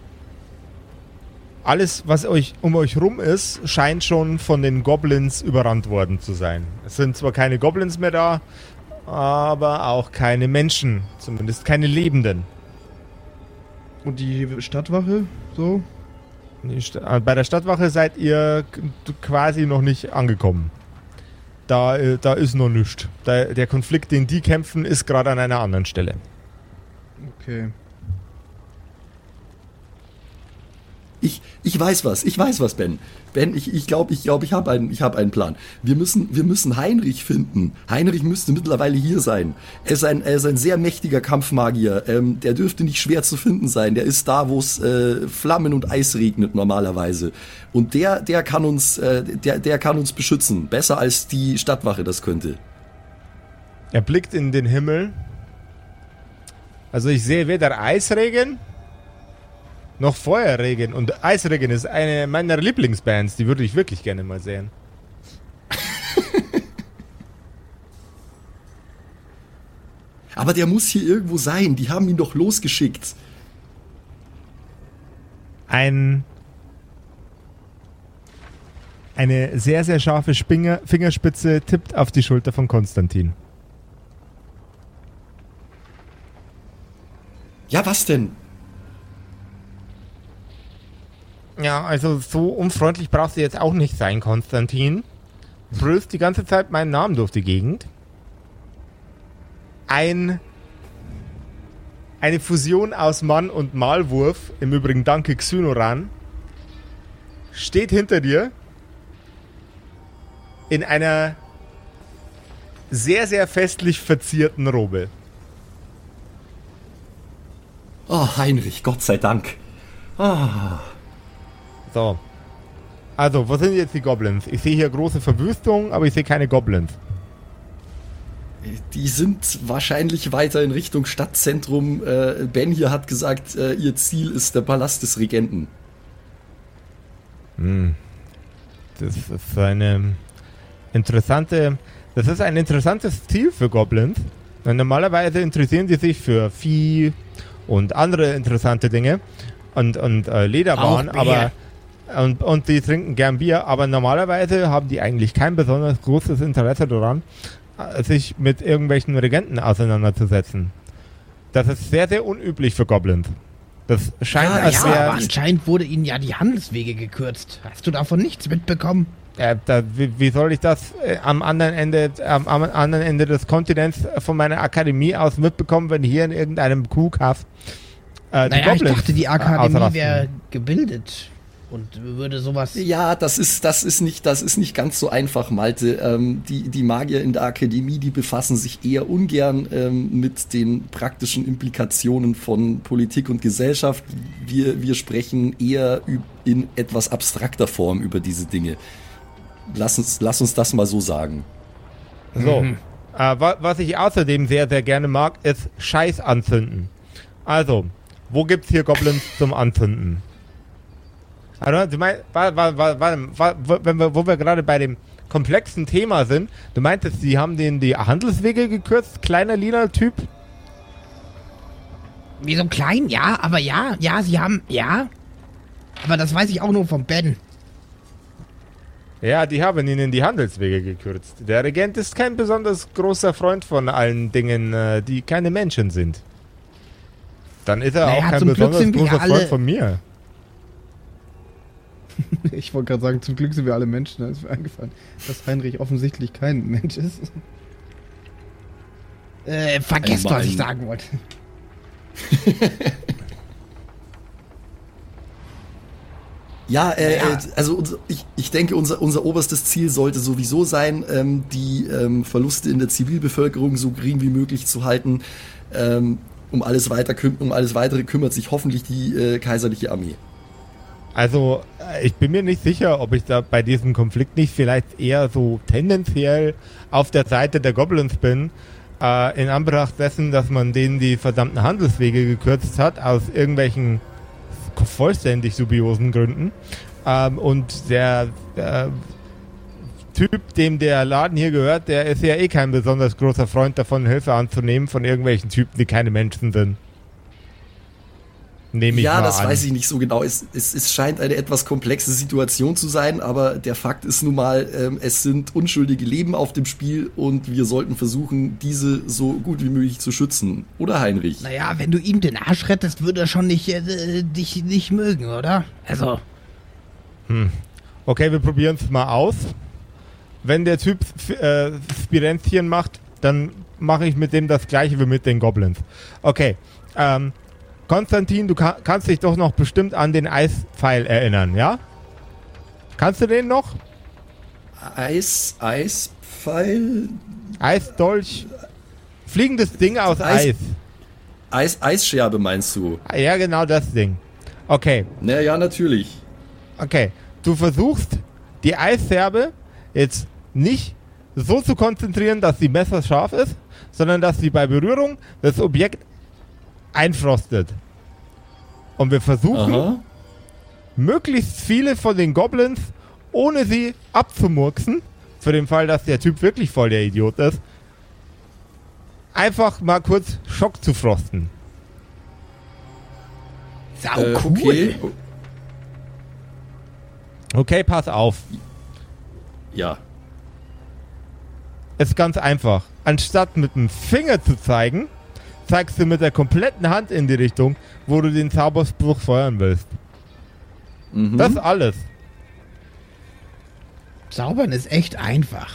Alles, was euch um euch rum ist, scheint schon von den Goblins überrannt worden zu sein. Es sind zwar keine Goblins mehr da, aber auch keine Menschen. Zumindest keine Lebenden. Und die Stadtwache, so? Die Sta- äh, Bei der Stadtwache seid ihr k- quasi noch nicht angekommen. Da, äh, da ist noch nichts. Da, der Konflikt, den die kämpfen, ist gerade an einer anderen Stelle. Okay. Ich, ich weiß was, ich weiß was, Ben. Ben, ich ich glaube, ich, glaub, ich habe einen, ich hab einen Plan. Wir müssen, wir müssen Heinrich finden. Heinrich müsste mittlerweile hier sein. Er ist ein, er ist ein sehr mächtiger Kampfmagier. Ähm, der dürfte nicht schwer zu finden sein. Der ist da, wo es äh, Flammen und Eis regnet normalerweise. Und der, der kann uns, äh, der, der kann uns beschützen. Besser als die Stadtwache das könnte. Er blickt in den Himmel. Also ich sehe weder Eisregen noch Feuerregen. Und Eisregen ist eine meiner Lieblingsbands. Die würde ich wirklich gerne mal sehen. Aber der muss hier irgendwo sein. Die haben ihn doch losgeschickt. Ein Eine sehr, sehr scharfe Spinger, Fingerspitze tippt auf die Schulter von Konstantin. Ja, was denn? Ja, also so unfreundlich brauchst du jetzt auch nicht sein, Konstantin. Du brüllst die ganze Zeit meinen Namen durch die Gegend. Ein... Eine Fusion aus Mann und Maulwurf, im Übrigen danke Xynoran, steht hinter dir in einer sehr, sehr festlich verzierten Robe. Oh, Heinrich, Gott sei Dank. Ah. So. Also, wo sind jetzt die Goblins? Ich sehe hier große Verwüstung, aber ich sehe keine Goblins. Die sind wahrscheinlich weiter in Richtung Stadtzentrum. Äh, Ben hier hat gesagt, äh, ihr Ziel ist der Palast des Regenten. Hm. Das ist eine interessante... Das ist ein interessantes Ziel für Goblins. Denn normalerweise interessieren sie sich für Vieh und andere interessante Dinge. Und, und äh, Lederwaren, aber... Und, und die trinken gern Bier, aber normalerweise haben die eigentlich kein besonders großes Interesse daran, sich mit irgendwelchen Regenten auseinanderzusetzen. Das ist sehr, sehr unüblich für Goblins. Das scheint, Ja, als ja, wäre... aber anscheinend wurde ihnen ja die Handelswege gekürzt. Hast du davon nichts mitbekommen? Äh, da, wie, wie soll ich das äh, am anderen Ende am, am anderen Ende des Kontinents von meiner Akademie aus mitbekommen, wenn hier in irgendeinem Kuhkaff äh, die Naja, ich Goblins dachte, die äh, Akademie ausrasten? wäre gebildet und würde sowas... Ja, das ist, das ist nicht, das ist nicht ganz so einfach, Malte. Ähm, die, die Magier in der Akademie, die befassen sich eher ungern ähm, mit den praktischen Implikationen von Politik und Gesellschaft. Wir, wir sprechen eher in etwas abstrakter Form über diese Dinge. Lass uns, lass uns das mal so sagen. So. Mhm. Äh, wa was ich außerdem sehr, sehr gerne mag, ist Scheiß anzünden. Also, wo gibt's hier Goblins zum Anzünden? Also, du meinst, wa wa wa wa wa wenn wir, wo wir gerade bei dem komplexen Thema sind, du meintest, sie haben denen die Handelswege gekürzt, kleiner lila Typ? Wie so klein, ja, aber ja, ja, sie haben, ja. Aber das weiß ich auch nur vom Ben. Ja, die haben ihnen die Handelswege gekürzt. Der Regent ist kein besonders großer Freund von allen Dingen, äh, die keine Menschen sind. Dann ist er Naja, auch kein zum Glück besonders sind wir großer alle- Freund von mir. Ich wollte gerade sagen, zum Glück sind wir alle Menschen. Da ist mir eingefallen, dass Heinrich offensichtlich kein Mensch ist. Äh, vergesst, Einmal was ich ein- sagen wollte. Ja, äh, Ja. äh, also unser, ich, ich denke, unser, unser oberstes Ziel sollte sowieso sein, ähm, die ähm, Verluste in der Zivilbevölkerung so gering wie möglich zu halten. Ähm, um, alles weiter, küm- um alles Weitere kümmert sich hoffentlich die äh, kaiserliche Armee. Also, äh, ich bin mir nicht sicher, ob ich da bei diesem Konflikt nicht vielleicht eher so tendenziell auf der Seite der Goblins bin, äh, in Anbetracht dessen, dass man denen die verdammten Handelswege gekürzt hat, aus irgendwelchen vollständig dubiosen Gründen. Ähm, und der äh, Typ, dem der Laden hier gehört, der ist ja eh kein besonders großer Freund davon, Hilfe anzunehmen von irgendwelchen Typen, die keine Menschen sind. Nehme ich Ja, mal das an. weiß ich nicht so genau. Es, es, es scheint eine etwas komplexe Situation zu sein, aber der Fakt ist nun mal, ähm, es sind unschuldige Leben auf dem Spiel und wir sollten versuchen, diese so gut wie möglich zu schützen. Oder, Heinrich? Naja, wenn du ihm den Arsch rettest, würde er schon nicht, äh, dich nicht mögen, oder? Also, Okay, wir probieren es mal aus. Wenn der Typ äh, Spirenzchen macht, dann mache ich mit dem das gleiche wie mit den Goblins. Okay, ähm, Konstantin, du ka kannst dich doch noch bestimmt an den Eispfeil erinnern, ja? Kannst du den noch? Eis, Eispfeil, Eisdolch? Fliegendes Ding aus Eis- Eis. Eis, Eisscherbe meinst du? Ja, genau das Ding. Okay, Na ja, natürlich. okay. Du versuchst, die Eisserbe jetzt nicht so zu konzentrieren, dass sie messerscharf ist, sondern dass sie bei Berührung das Objekt einfrostet. Und wir versuchen, Aha. möglichst viele von den Goblins, ohne sie abzumurksen, für den Fall, dass der Typ wirklich voll der Idiot ist, einfach mal kurz Schock zu frosten. sau Äh, cool. okay. Okay, pass auf. Ja. Ist ganz einfach. Anstatt mit dem Finger zu zeigen, zeigst du mit der kompletten Hand in die Richtung, wo du den Zauberspruch feuern willst. Mhm. Das ist alles. Zaubern ist echt einfach.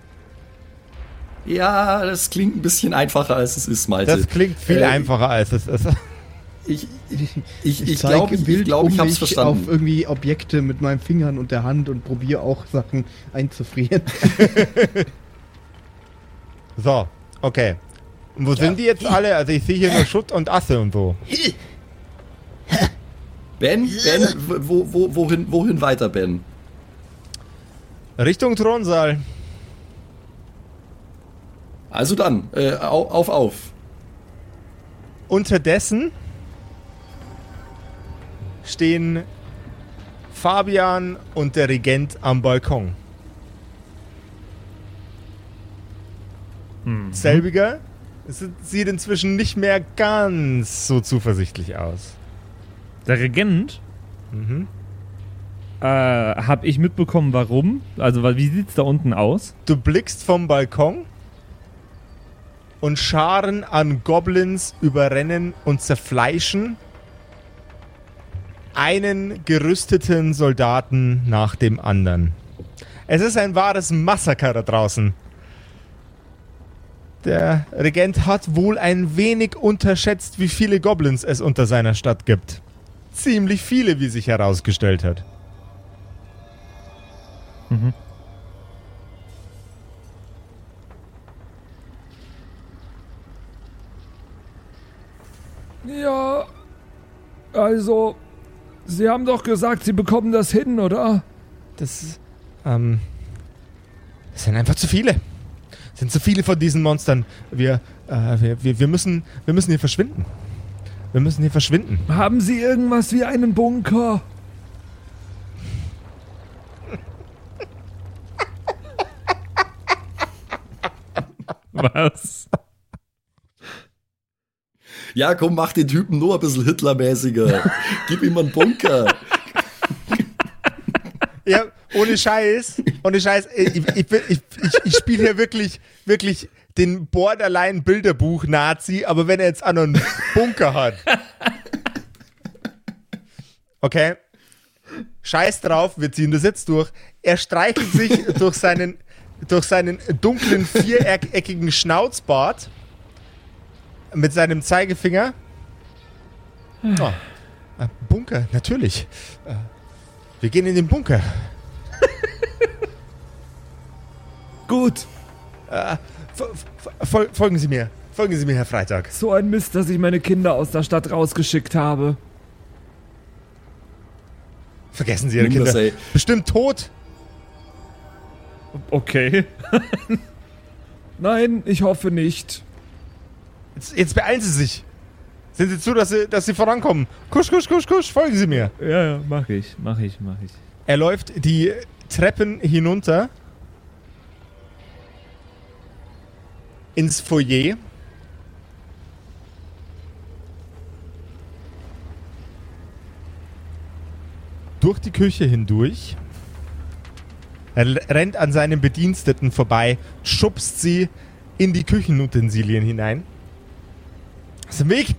Ja, das klingt ein bisschen einfacher, als es ist, Malte. Das klingt viel Äh, einfacher, als es ist. Ich, ich, ich, ich zeige glaube, ich, wild glaub, ich um hab's mich verstanden. auf irgendwie Objekte mit meinen Fingern und der Hand und probiere auch Sachen einzufrieren. So, okay. Und wo sind die jetzt alle? Also ich sehe hier nur Schutt und Asse und so. Ben, Ben, wo, wo, wohin, wohin weiter, Ben? Richtung Thronsaal. Also dann, äh, au- auf, auf. Unterdessen stehen Fabian und der Regent am Balkon. Mhm. Selbiger es sieht inzwischen nicht mehr ganz so zuversichtlich aus. Der Regent? Mhm. Äh, hab ich mitbekommen, warum? Also, wie sieht's da unten aus? Du blickst vom Balkon und Scharen an Goblins überrennen und zerfleischen einen gerüsteten Soldaten nach dem anderen. Es ist ein wahres Massaker da draußen. Der Regent hat wohl ein wenig unterschätzt, wie viele Goblins es unter seiner Stadt gibt. Ziemlich viele, wie sich herausgestellt hat. Mhm. Ja, also, Sie haben doch gesagt, Sie bekommen das hin, oder? Das, ähm, das sind einfach zu viele. Es sind zu viele von diesen Monstern. Wir, äh, wir, wir, wir müssen, wir müssen hier verschwinden. Wir müssen hier verschwinden. Haben Sie irgendwas wie einen Bunker? Was? Ja, komm, mach den Typen nur ein bisschen Hitlermäßiger. Gib ihm einen Bunker. Ja, ohne Scheiß, ohne Scheiß, ich, ich, ich, ich, ich spiele hier wirklich, wirklich den Borderline-Bilderbuch-Nazi, aber wenn er jetzt auch noch einen Bunker hat. Okay? Scheiß drauf, wir ziehen das jetzt durch. Er streichelt sich durch seinen, durch seinen dunklen, viereckigen Schnauzbart mit seinem Zeigefinger. Oh, äh, Bunker, natürlich. Äh, Wir gehen in den Bunker. Gut. Äh, fol folgen Sie mir. Folgen Sie mir, Herr Freitag. So ein Mist, dass ich meine Kinder aus der Stadt rausgeschickt habe. Vergessen Sie Ihre Nimm das, Kinder. ey. Bestimmt tot. Okay. Nein, ich hoffe nicht. Jetzt, jetzt beeilen Sie sich. Sehen Sie zu, dass Sie, dass Sie vorankommen. Kusch, kusch, kusch, kusch. Folgen Sie mir. Ja, ja, mach ich, mach ich, mach ich. Er läuft die Treppen hinunter ins Foyer. Durch die Küche hindurch. Er rennt an seinen Bediensteten vorbei, schubst sie in die Küchenutensilien hinein. Aus dem Weg!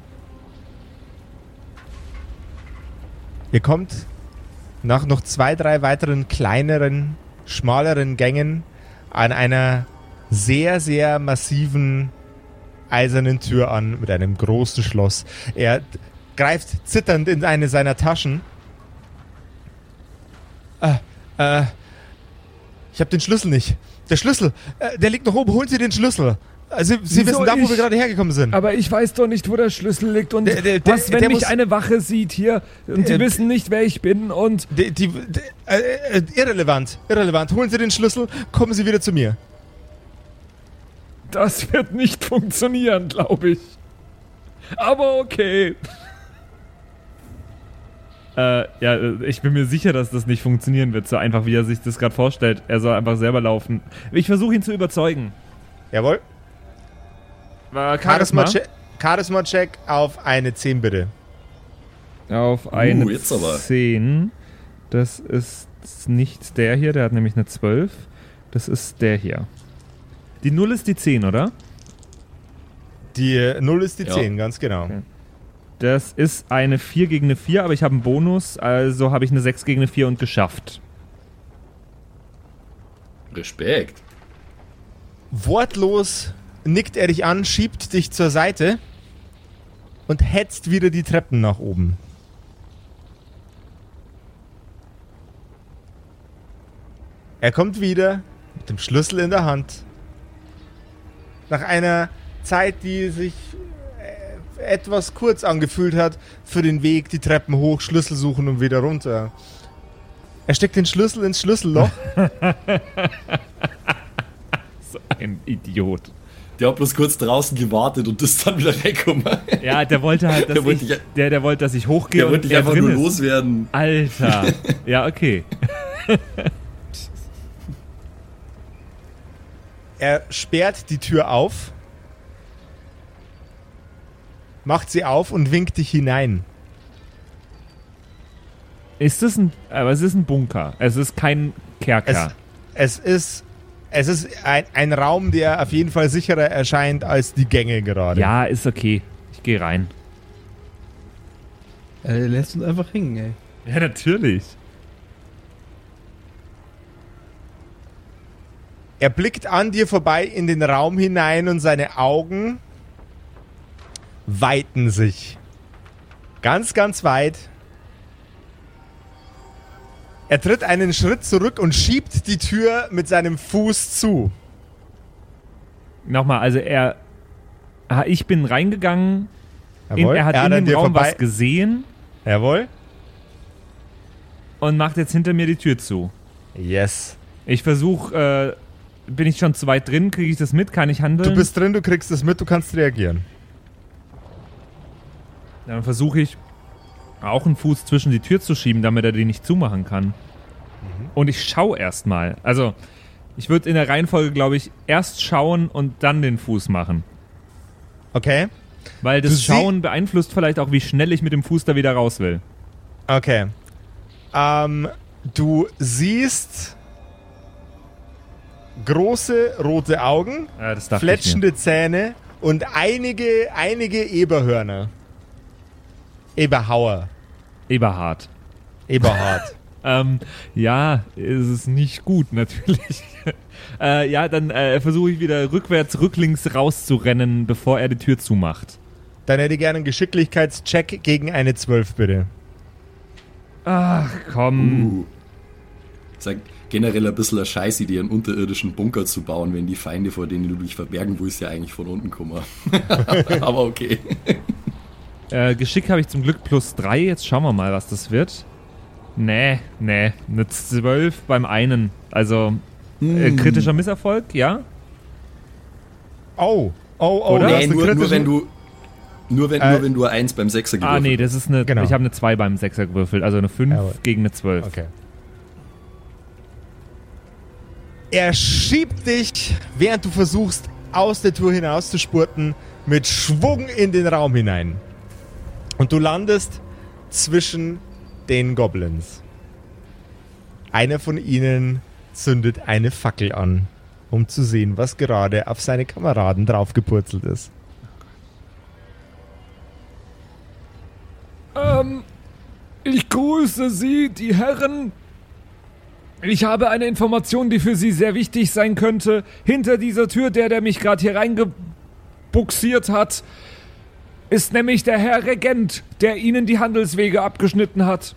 Ihr kommt nach noch zwei, drei weiteren kleineren, schmaleren Gängen an einer sehr, sehr massiven eisernen Tür an mit einem großen Schloss. Er greift zitternd in eine seiner Taschen. Äh, äh, ich habe den Schlüssel nicht. Der Schlüssel, äh, der liegt noch oben. Holen Sie den Schlüssel. Also, Sie Wieso wissen da, wo ich? wir gerade hergekommen sind. Aber ich weiß doch nicht, wo der Schlüssel liegt und Der- der- der- was, wenn der mich muss- eine Wache sieht hier und die Äh, wissen nicht, wer ich bin und... Die, die, die, äh, äh, irrelevant, irrelevant. Holen Sie den Schlüssel, kommen Sie wieder zu mir. Das wird nicht funktionieren, glaube ich. Aber okay. Äh, ja, ich bin mir sicher, dass das nicht funktionieren wird, so einfach wie er sich das gerade vorstellt. Er soll einfach selber laufen. Ich versuche ihn zu überzeugen. Jawohl. Äh, Charisma-Check Charisma Check auf eine zehn, bitte. Auf eine Uh, jetzt aber. zehn. Das ist ist nicht der hier, der hat nämlich eine zwölf. Das ist der hier. Die null ist die zehn, oder? Die null ist die Ja. zehn, ganz genau. Okay. Das ist eine vier gegen eine vier, aber ich habe einen Bonus, also habe ich eine sechs gegen eine vier und geschafft. Respekt. Wortlos nickt er dich an, schiebt dich zur Seite und hetzt wieder die Treppen nach oben. Er kommt wieder mit dem Schlüssel in der Hand. Nach einer Zeit, die sich äh, etwas kurz angefühlt hat, für den Weg die Treppen hoch, Schlüssel suchen und wieder runter. Er steckt den Schlüssel ins Schlüsselloch. So ein Idiot. Der hat bloß kurz draußen gewartet und ist dann wieder weggekommen. Ja, der wollte halt, dass Der wollte ich, dich- der, der wollte, dass ich hochgehe Der und wollte dich er einfach drin nur ist. loswerden. Alter. Ja, okay. Er sperrt die Tür auf, macht sie auf und winkt dich hinein. Ist das ein, aber es ist ein Bunker. Es ist kein Kerker. Es, es ist, es ist ein, ein Raum, der auf jeden Fall sicherer erscheint als die Gänge gerade. Ja, ist okay. Ich gehe rein. Er lässt uns einfach hängen, ey. Ja, natürlich. Er blickt an dir vorbei in den Raum hinein und seine Augen weiten sich. Ganz, ganz weit. Er tritt einen Schritt zurück und schiebt die Tür mit seinem Fuß zu. Nochmal, also er, ah, ich bin reingegangen, in, Jawohl. er hat Er in an dem dir Raum vorbei- was gesehen Jawohl. und macht jetzt hinter mir die Tür zu. Yes. Ich versuche, äh, bin ich schon zu weit drin, kriege ich das mit, kann ich handeln? Du bist drin, du kriegst es mit, du kannst reagieren. Dann versuche ich auch einen Fuß zwischen die Tür zu schieben, damit er die nicht zumachen kann. Mhm. Und ich schaue erstmal. Also, ich würde in der Reihenfolge, glaube ich, erst schauen und dann den Fuß machen. Okay. Weil Du das sie- Schauen beeinflusst vielleicht auch, wie schnell ich mit dem Fuß da wieder raus will. Okay. Ähm, du siehst große rote Augen, Ja, das dachte ich mir. fletschende Zähne und einige, einige Eberhörner. Eberhauer. Eberhard. Eberhard. Ähm, ja, ist es nicht gut, natürlich. äh, ja, dann äh, versuche ich wieder rückwärts, rücklinks rauszurennen, bevor er die Tür zumacht. Dann hätte ich gerne einen Geschicklichkeitscheck gegen eine zwölf, bitte. Ach, komm. Uh. Ist ja generell ein bisschen eine Scheißidee, einen unterirdischen Bunker zu bauen, wenn die Feinde, vor denen du dich verbergen willst, ja eigentlich von unten kommen. Aber okay. Äh, Geschick habe ich zum Glück plus drei. Jetzt schauen wir mal, was das wird. Nee, nee. Eine zwölf beim einen. Also, äh, kritischer Misserfolg, ja? Oh. Oh, oh. Oder? du hast Nee, einen nur, nur kritischen- wenn du nur wenn, Äh, nur wenn du eine eins beim Sechser gewürfelt Ah, nee, das ist eine. Genau. Ich habe eine zwei beim Sechser gewürfelt. Also eine fünf Jawohl. gegen eine zwölf. Okay. Er schiebt dich, während du versuchst, aus der Tür hinaus zu spurten, mit Schwung in den Raum hinein. Und du landest zwischen den Goblins. Einer von ihnen zündet eine Fackel an, um zu sehen, was gerade auf seine Kameraden draufgepurzelt ist. Ähm, ich grüße Sie, die Herren. Ich habe eine Information, die für Sie sehr wichtig sein könnte. Hinter dieser Tür, der, der mich gerade hier reingebuxiert hat, ist nämlich der Herr Regent, der Ihnen die Handelswege abgeschnitten hat.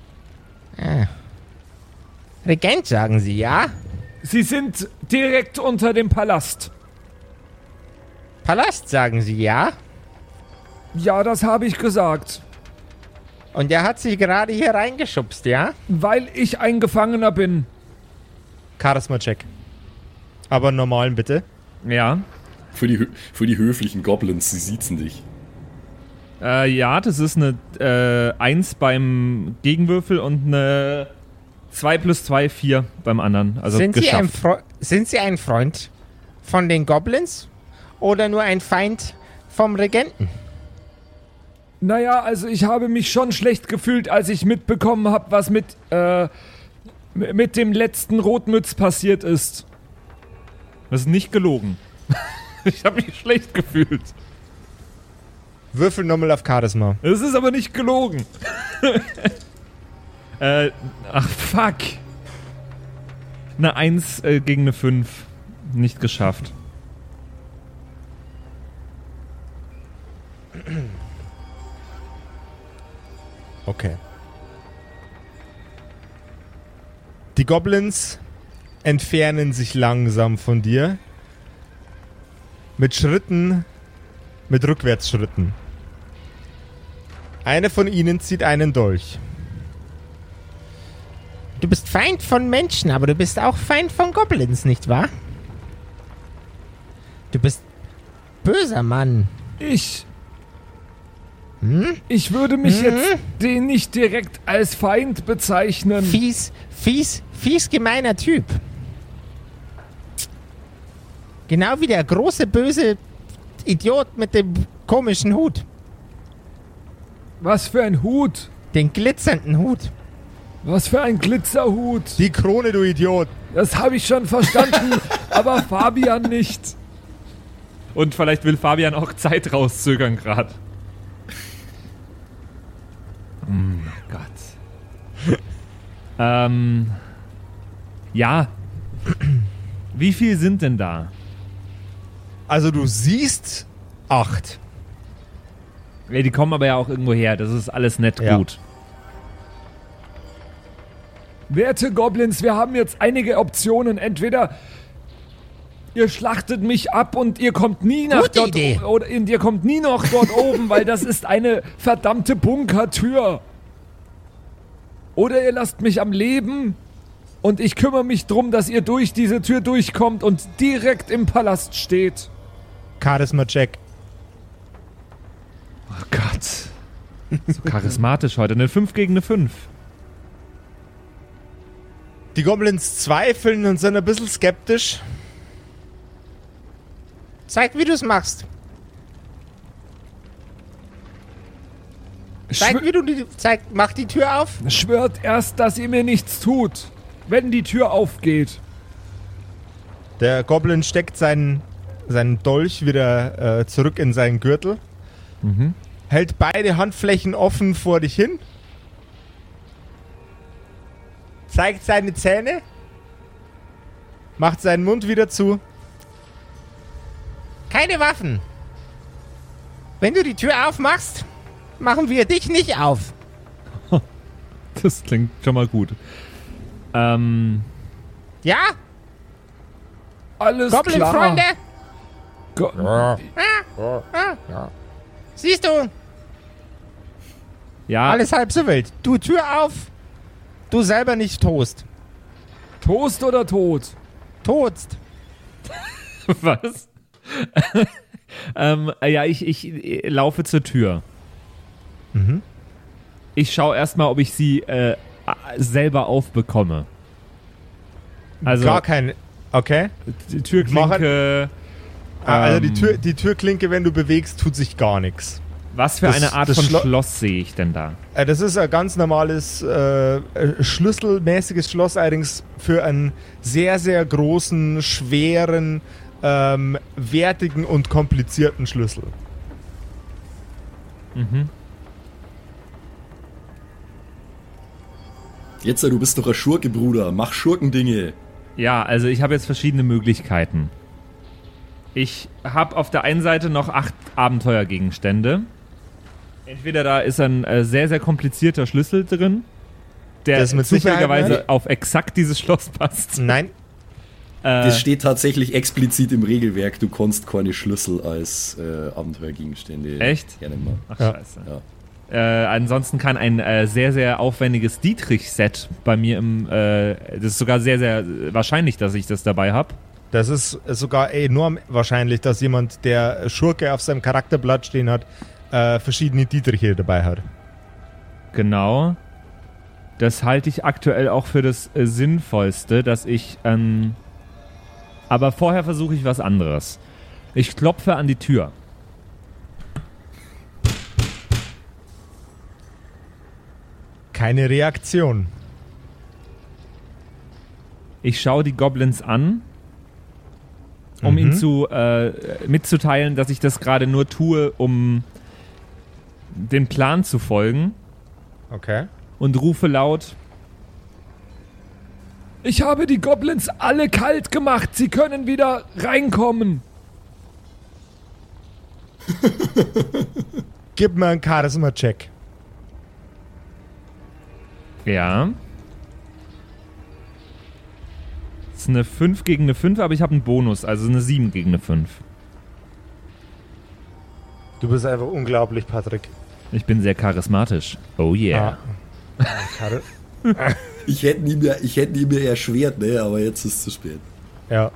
Regent, sagen Sie, ja? Sie sind direkt unter dem Palast. Palast, sagen Sie, ja? Ja, das habe ich gesagt. Und er hat sich gerade hier reingeschubst, ja? Weil ich ein Gefangener bin. Charisma-Check. Aber einen normalen, bitte. Ja. Für die, hö- für die höflichen Goblins, sie siezen dich. Äh, ja, das ist eine äh, eins beim Gegenwürfel und eine zwei plus zwei, vier beim anderen. Also sind, Sie ein geschafft. Fre- sind Sie ein Freund von den Goblins oder nur ein Feind vom Regenten? Naja, also ich habe mich schon schlecht gefühlt, als ich mitbekommen habe, was mit äh, m- mit dem letzten Rotmütz passiert ist. Das ist nicht gelogen. Ich habe mich schlecht gefühlt. Würfel nochmal auf Charisma. Das ist aber nicht gelogen. äh, ach, fuck. Eine eins äh, gegen eine fünf. Nicht geschafft. Okay. Die Goblins entfernen sich langsam von dir. Mit Schritten, mit Rückwärtsschritten. Eine von ihnen zieht einen Dolch. Du bist Feind von Menschen, aber du bist auch Feind von Goblins, nicht wahr? Du bist böser Mann. Ich... Hm? Ich würde mich Hm? jetzt den nicht direkt als Feind bezeichnen. Fies, fies, fies gemeiner Typ. Genau wie der große, böse Idiot mit dem komischen Hut. Was für ein Hut. Den glitzernden Hut. Was für ein Glitzerhut. Die Krone, du Idiot. Das habe ich schon verstanden, aber Fabian nicht. Und vielleicht will Fabian auch Zeit rauszögern gerade. Oh Gott. ähm. Ja. Wie viel sind denn da? Also du siehst acht. Ja, die kommen aber ja auch irgendwo her. Das ist alles nett Ja. gut. Werte Goblins, wir haben jetzt einige Optionen. Entweder ihr schlachtet mich ab und ihr kommt nie nach Gute dort Idee. o- oder ihr kommt nie noch dort oben, weil das ist eine verdammte Bunkertür. Oder ihr lasst mich am Leben und ich kümmere mich drum, dass ihr durch diese Tür durchkommt und direkt im Palast steht. Charisma-Check. Oh Gott. So charismatisch heute. Eine fünf gegen eine fünf. Die Goblins zweifeln und sind ein bisschen skeptisch. Zeig, wie du es machst. Zeig, Schwör- wie du die... Zeig, mach die Tür auf. Schwört erst, dass ihr mir nichts tut, wenn die Tür aufgeht. Der Goblin steckt seinen, seinen Dolch wieder äh, zurück in seinen Gürtel. Mhm. Hält beide Handflächen offen vor dich hin. Zeigt seine Zähne. Macht seinen Mund wieder zu. Keine Waffen. Wenn du die Tür aufmachst, machen wir dich nicht auf. Das klingt schon mal gut. Ähm. Ja? Alles klar. Goblin-Freunde? Go Ah, ah. Siehst du? Ja. Alles halb so wild. Du Tür auf. Du selber nicht toast. Toast oder tot? Toast. Was? ähm, ja, ich, ich, ich laufe zur Tür. Mhm. Ich schaue erstmal, ob ich sie äh, selber aufbekomme. Also Gar kein... Okay. die Türklinke. Ah, also die, ähm, Tür, die Türklinke, wenn du bewegst, tut sich gar nichts. Was für das- eine Art das von Schlo- Schloss sehe ich denn da? Äh, Das ist ein ganz normales äh, äh, schlüsselmäßiges Schloss, allerdings für einen sehr, sehr großen, schweren, ähm, wertigen und komplizierten Schlüssel. Mhm. Jetzt, du bist doch ein Schurke, Bruder. Mach Schurkendinge. Ja, also ich habe jetzt verschiedene Möglichkeiten. Ich habe auf der einen Seite noch acht Abenteuergegenstände. Entweder da ist ein äh, sehr, sehr komplizierter Schlüssel drin, der Das mit Sicherheit zufälligerweise nicht. auf exakt dieses Schloss passt. Nein, Äh, Das steht tatsächlich explizit im Regelwerk. Du kannst keine Schlüssel als äh, Abenteuergegenstände Echt? gerne mal. ach, Ja. scheiße. Ja. Äh, ansonsten kann ein äh, sehr, sehr aufwendiges Dietrich-Set bei mir im, äh, das ist sogar sehr, sehr wahrscheinlich, dass ich das dabei habe. das ist sogar enorm wahrscheinlich, dass jemand, der Schurke auf seinem Charakterblatt stehen hat, äh, verschiedene Dietriche dabei hat. Genau. Das halte ich aktuell auch für das äh, Sinnvollste, dass ich, ähm, aber vorher versuche ich was anderes. Ich klopfe an die Tür. Keine Reaktion. Ich schaue die Goblins an, um Mhm. ihnen zu, äh, mitzuteilen, dass ich das gerade nur tue, um den Plan zu folgen. Okay. Und rufe laut: Ich habe die Goblins alle kalt gemacht. Sie können wieder reinkommen. Gib mir einen Charisma-Check. Ja. Das ist eine fünf gegen eine fünf, aber ich habe einen Bonus, also eine sieben gegen eine fünf. Du bist einfach unglaublich, Patrick. Ich bin sehr charismatisch. Oh yeah. Ah. Char- Ich hätte nie mehr, ich hätte nie mehr erschwert, ne, aber jetzt ist es zu spät. ja.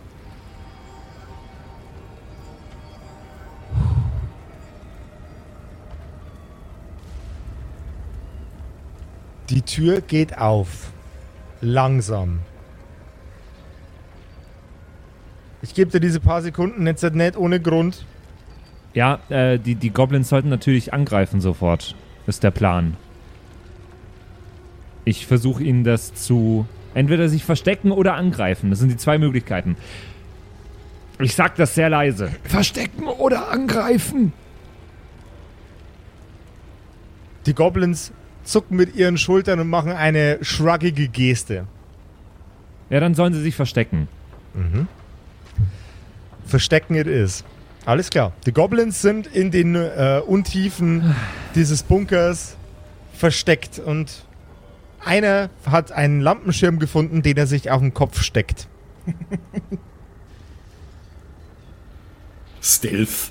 Die Tür geht auf. Langsam. Ich gebe dir diese paar Sekunden jetzt nicht ohne Grund. Ja, äh, die, die Goblins sollten natürlich angreifen sofort. Ist der Plan. Ich versuche ihnen das zu... Entweder sich verstecken oder angreifen. Das sind die zwei Möglichkeiten. Ich sag das sehr leise. Verstecken oder angreifen. Die Goblins zucken mit ihren Schultern und machen eine shruggige Geste. Ja, dann sollen sie sich verstecken. Verstecken it is. Alles klar. Die Goblins sind in den äh, Untiefen dieses Bunkers versteckt und einer hat einen Lampenschirm gefunden, den er sich auf den Kopf steckt. Stealth.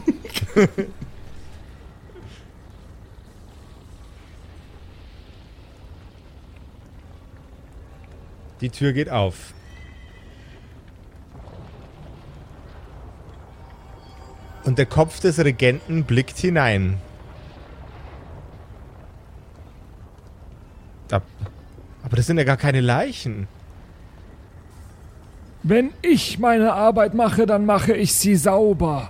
Die Tür geht auf. Und der Kopf des Regenten blickt hinein. Da- Aber das sind ja gar keine Leichen. Wenn ich meine Arbeit mache, dann mache ich sie sauber.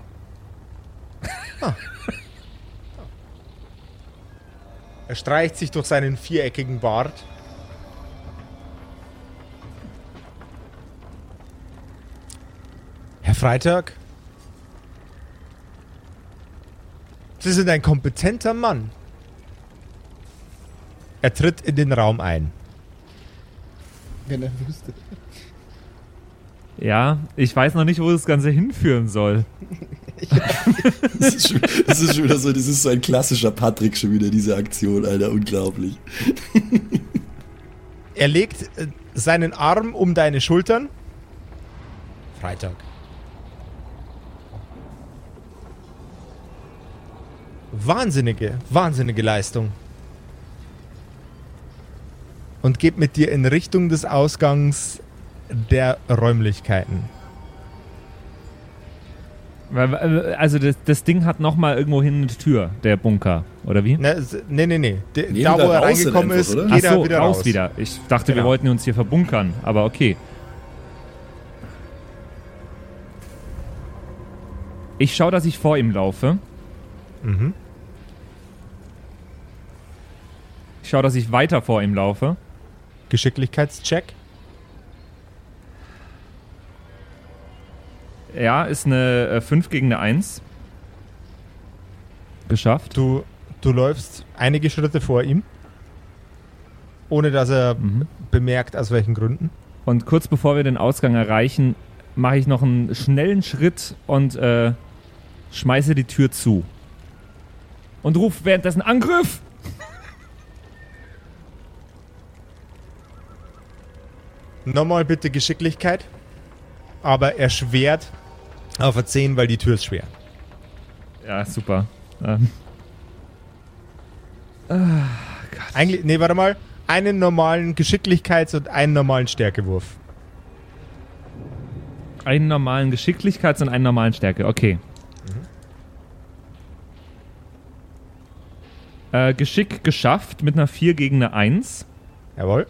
Er streicht sich durch seinen viereckigen Bart. Herr Freitag? Sie sind ein kompetenter Mann. Er tritt in den Raum ein. Wenn er wüsste. Ja, ich weiß noch nicht, wo das Ganze hinführen soll. Das ist, schon, das ist schon wieder so, das ist so ein klassischer Patrick schon wieder, diese Aktion, Alter, unglaublich. Er legt äh, seinen Arm um deine Schultern. Freitag. Wahnsinnige, wahnsinnige Leistung. Und geht mit dir in Richtung des Ausgangs der Räumlichkeiten. Weil, äh, Also das, das Ding hat nochmal irgendwo hin eine Tür, der Bunker, oder wie? Ne, s- nee, nee, nee. De, Nee, da, wieder wo er raus reingekommen einfach, ist, oder? geht Ach so, er wieder raus raus. wieder. Ich dachte, wir Genau. wollten uns hier verbunkern, aber okay. Ich schaue, dass ich vor ihm laufe. Mhm. Ich schaue, dass ich weiter vor ihm laufe. Geschicklichkeitscheck. Ja, ist eine äh, fünf gegen eine eins. Geschafft. Du, du läufst einige Schritte vor ihm, ohne dass er Mhm. bemerkt, aus welchen Gründen. Und kurz bevor wir den Ausgang erreichen, mache ich noch einen schnellen Schritt und äh, schmeiße die Tür zu. Und rufe währenddessen Angriff! Nochmal bitte Geschicklichkeit. Aber erschwert auf eine zehn, weil die Tür ist schwer. Ja, super. Ähm. Eigentlich, nee, warte mal. Einen normalen Geschicklichkeits- und einen normalen Stärkewurf. Einen normalen Geschicklichkeits- und einen normalen Stärke. Okay. Äh, Geschick geschafft mit einer vier gegen eine eins. Jawohl.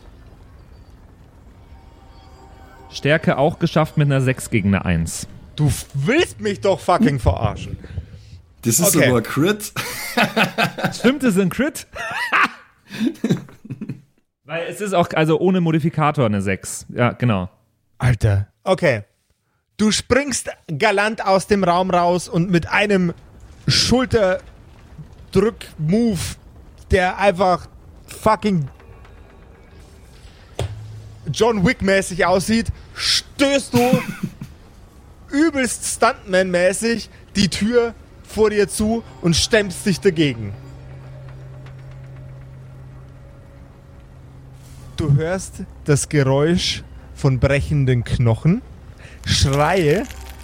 Stärke auch geschafft mit einer sechs gegen eine eins. Du f- willst mich doch fucking verarschen. Das ist Okay. aber Crit. Stimmt, es ist ein Crit? Weil es ist auch, also ohne Modifikator eine sechs. Ja, genau. Alter, okay. Du springst galant aus dem Raum raus und mit einem Schulterdrück-Move, der einfach fucking John Wick-mäßig aussieht, stößt du übelst Stuntman-mäßig die Tür vor dir zu und stemmst dich dagegen. Du hörst das Geräusch von brechenden Knochen, Schreie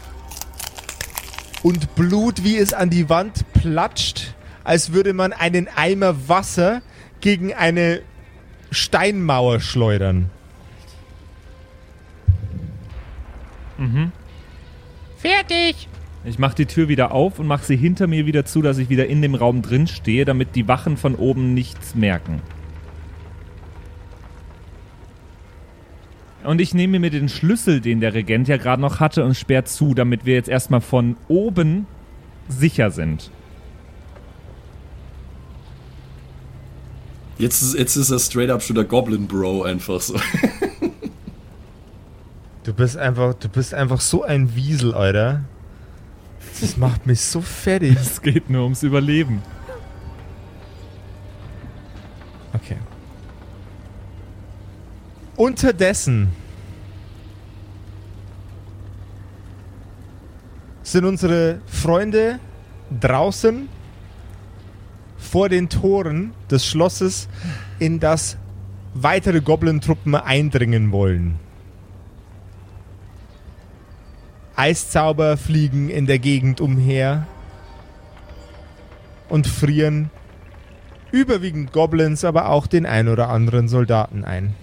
und Blut, wie es an die Wand platscht, als würde man einen Eimer Wasser gegen eine Steinmauer schleudern. Mhm. Fertig! Ich mache die Tür wieder auf und mache sie hinter mir wieder zu, dass ich wieder in dem Raum drin stehe, damit die Wachen von oben nichts merken. Und ich nehme mir den Schlüssel, den der Regent ja gerade noch hatte, und sperre zu, damit wir jetzt erstmal von oben sicher sind. Jetzt ist, jetzt ist er straight up schon der Goblin Bro einfach so. Du bist einfach, du bist einfach so ein Wiesel, Alter. Das macht mich so fertig. Es geht nur ums Überleben. Okay. Unterdessen sind unsere Freunde draußen vor den Toren des Schlosses, in das weitere Goblin-Truppen eindringen wollen. Eiszauber fliegen in der Gegend umher und frieren überwiegend Goblins, aber auch den ein oder anderen Soldaten ein.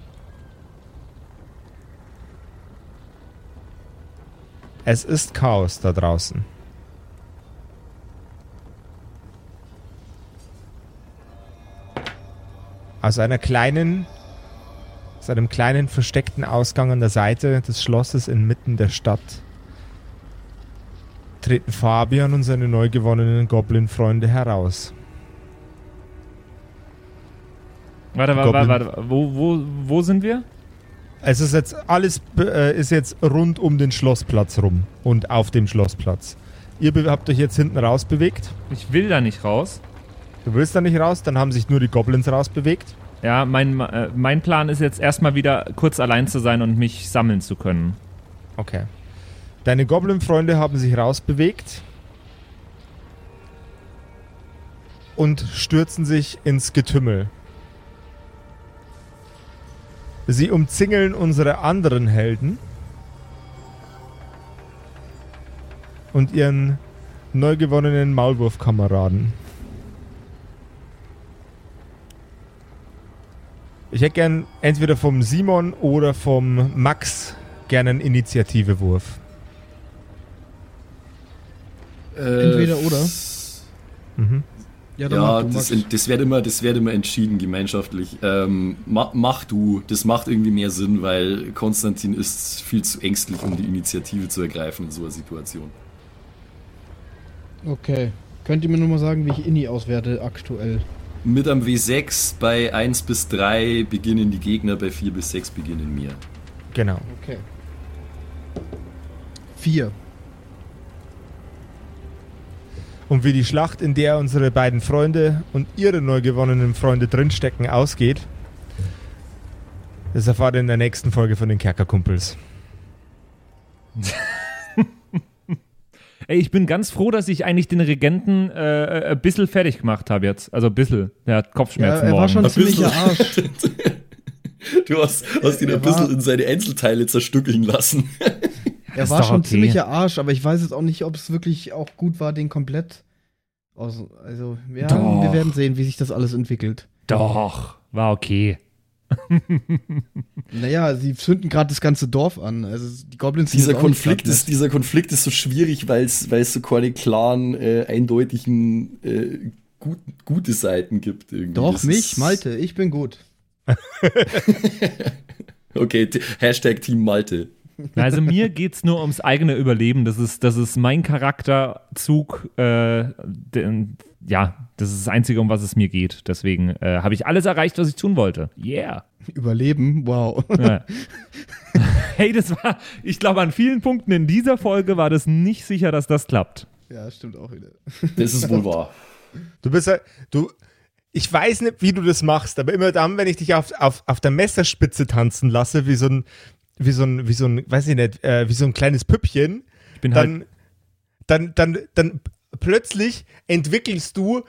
Es ist Chaos da draußen. Aus einer kleinen, aus einem kleinen versteckten Ausgang an der Seite des Schlosses inmitten der Stadt treten Fabian und seine neu gewonnenen Goblin-Freunde heraus. Warte, warte, warte, warte. Wo, wo, wo sind wir? Es ist jetzt alles äh, ist jetzt rund um den Schlossplatz rum und auf dem Schlossplatz. Ihr be- habt euch jetzt hinten raus bewegt. Ich will da nicht raus. Du willst da nicht raus, dann haben sich nur die Goblins rausbewegt. Ja, mein, äh, mein Plan ist jetzt erstmal wieder kurz allein zu sein und mich sammeln zu können. Okay. Deine Goblin-Freunde haben sich rausbewegt und stürzen sich ins Getümmel. Sie umzingeln unsere anderen Helden und ihren neu gewonnenen Maulwurfkameraden. Ich hätte gern entweder vom Simon oder vom Max gerne einen Initiativewurf. Entweder oder. Mhm. Ja, dann Ja, mach du, das, Max. das wird immer, das wird immer entschieden gemeinschaftlich. Ähm, ma, mach du, das macht irgendwie mehr Sinn, weil Konstantin ist viel zu ängstlich, um die Initiative zu ergreifen in so einer Situation. Okay. Könnt ihr mir nur mal sagen, wie ich Inni auswerte aktuell? Mit am W sechs bei eins bis drei beginnen die Gegner, bei vier bis sechs beginnen wir. Genau. Okay. Vier. Und wie die Schlacht, in der unsere beiden Freunde und ihre neu gewonnenen Freunde drinstecken, ausgeht, das erfahrt ihr in der nächsten Folge von den Kerkerkumpels. Ey, ich bin ganz froh, dass ich eigentlich den Regenten äh, ein bisschen fertig gemacht habe jetzt. Also ein bisschen. Der hat Ja, Kopfschmerzen er war schon ein Ein bisschen. ziemlicher Arsch. Du hast, hast ihn Er ein bisschen war- in seine Einzelteile zerstückeln lassen. Er ist war doch schon ein okay. ziemlicher Arsch, aber ich weiß jetzt auch nicht, ob es wirklich auch gut war, den komplett aus. Also, ja, Doch. wir werden sehen, wie sich das alles entwickelt. Doch, war okay. Naja, sie zünden gerade das ganze Dorf an. Also die Goblins sind Dieser jetzt auch nicht Konflikt, platt, ist, dieser Konflikt ist so schwierig, weil es so keine klaren, äh, eindeutigen, äh, gut, gute Seiten gibt. Irgendwie. Doch, Das mich, ist- Malte, ich bin gut. Okay, t- Hashtag Team Malte. Also mir geht's nur ums eigene Überleben. Das ist, das ist mein Charakterzug. Äh, den, ja, das ist das Einzige, um was es mir geht. Deswegen äh, habe ich alles erreicht, was ich tun wollte. Yeah. Überleben, wow. Ja. Hey, das war, ich glaube, an vielen Punkten in dieser Folge war das nicht sicher, dass das klappt. Ja, stimmt auch wieder. Das ist wohl wahr. Du bist ja, du, ich weiß nicht, wie du das machst, aber immer dann, wenn ich dich auf, auf, auf der Messerspitze tanzen lasse, wie so ein, wie so ein, wie so ein, weiß ich nicht, äh, wie so ein kleines Püppchen, Ich bin dann, halt, dann, dann, dann plötzlich entwickelst du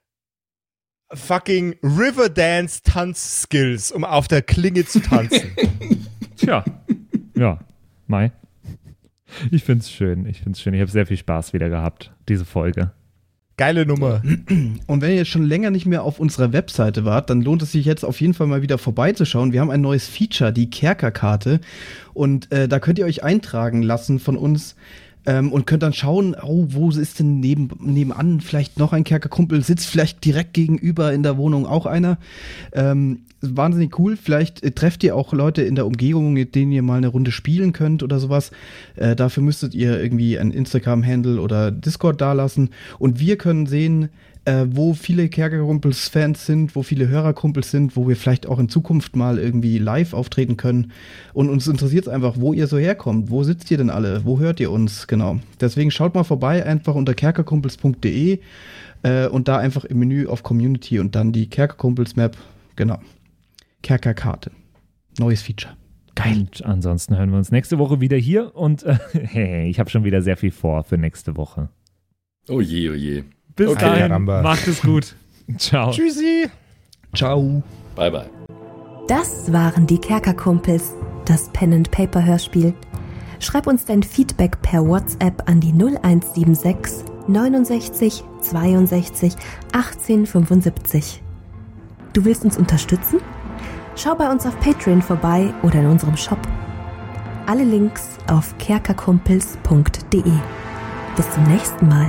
fucking Riverdance-Tanz-Skills, um auf der Klinge zu tanzen. tja, ja, Mai. Ich find's schön, ich find's schön. Ich habe sehr viel Spaß wieder gehabt, diese Folge. Geile Nummer. Und wenn ihr jetzt schon länger nicht mehr auf unserer Webseite wart, dann lohnt es sich jetzt auf jeden Fall mal wieder vorbeizuschauen. Wir haben ein neues Feature, die Kerkerkarte. Und äh, da könnt ihr euch eintragen lassen von uns ähm, und könnt dann schauen, oh, wo ist denn neben, nebenan vielleicht noch ein Kerkerkumpel, sitzt vielleicht direkt gegenüber in der Wohnung auch einer. Ähm, wahnsinnig cool. Vielleicht äh, trefft ihr auch Leute in der Umgebung, mit denen ihr mal eine Runde spielen könnt oder sowas. Äh, dafür müsstet ihr irgendwie ein Instagram-Handle oder Discord dalassen. Und wir können sehen, äh, wo viele Kerkerkumpels-Fans sind, wo viele Hörerkumpels sind, wo wir vielleicht auch in Zukunft mal irgendwie live auftreten können. Und uns interessiert es einfach, wo ihr so herkommt. Wo sitzt ihr denn alle? Wo hört ihr uns? Genau. Deswegen schaut mal vorbei, einfach unter kerkerkumpels punkt de äh, und da einfach im Menü auf Community und dann die Kerkerkumpels-Map. Genau. Kerkerkarte. Neues Feature. Geil. Und ansonsten hören wir uns nächste Woche wieder hier und äh, hey, ich habe schon wieder sehr viel vor für nächste Woche. Oh je, oh je. Bis Okay, dahin, Caramba. macht es gut. Ciao. Tschüssi. Ciao. Bye, bye. Das waren die Kerkerkumpels, das Pen-and-Paper-Hörspiel. Schreib uns dein Feedback per WhatsApp an die null eins sieben sechs neunundsechzig zweiundsechzig achtzehn fünfundsiebzig. Du willst uns unterstützen? Schau bei uns auf Patreon vorbei oder in unserem Shop. Alle Links auf kerkerkumpels punkt de. Bis zum nächsten Mal.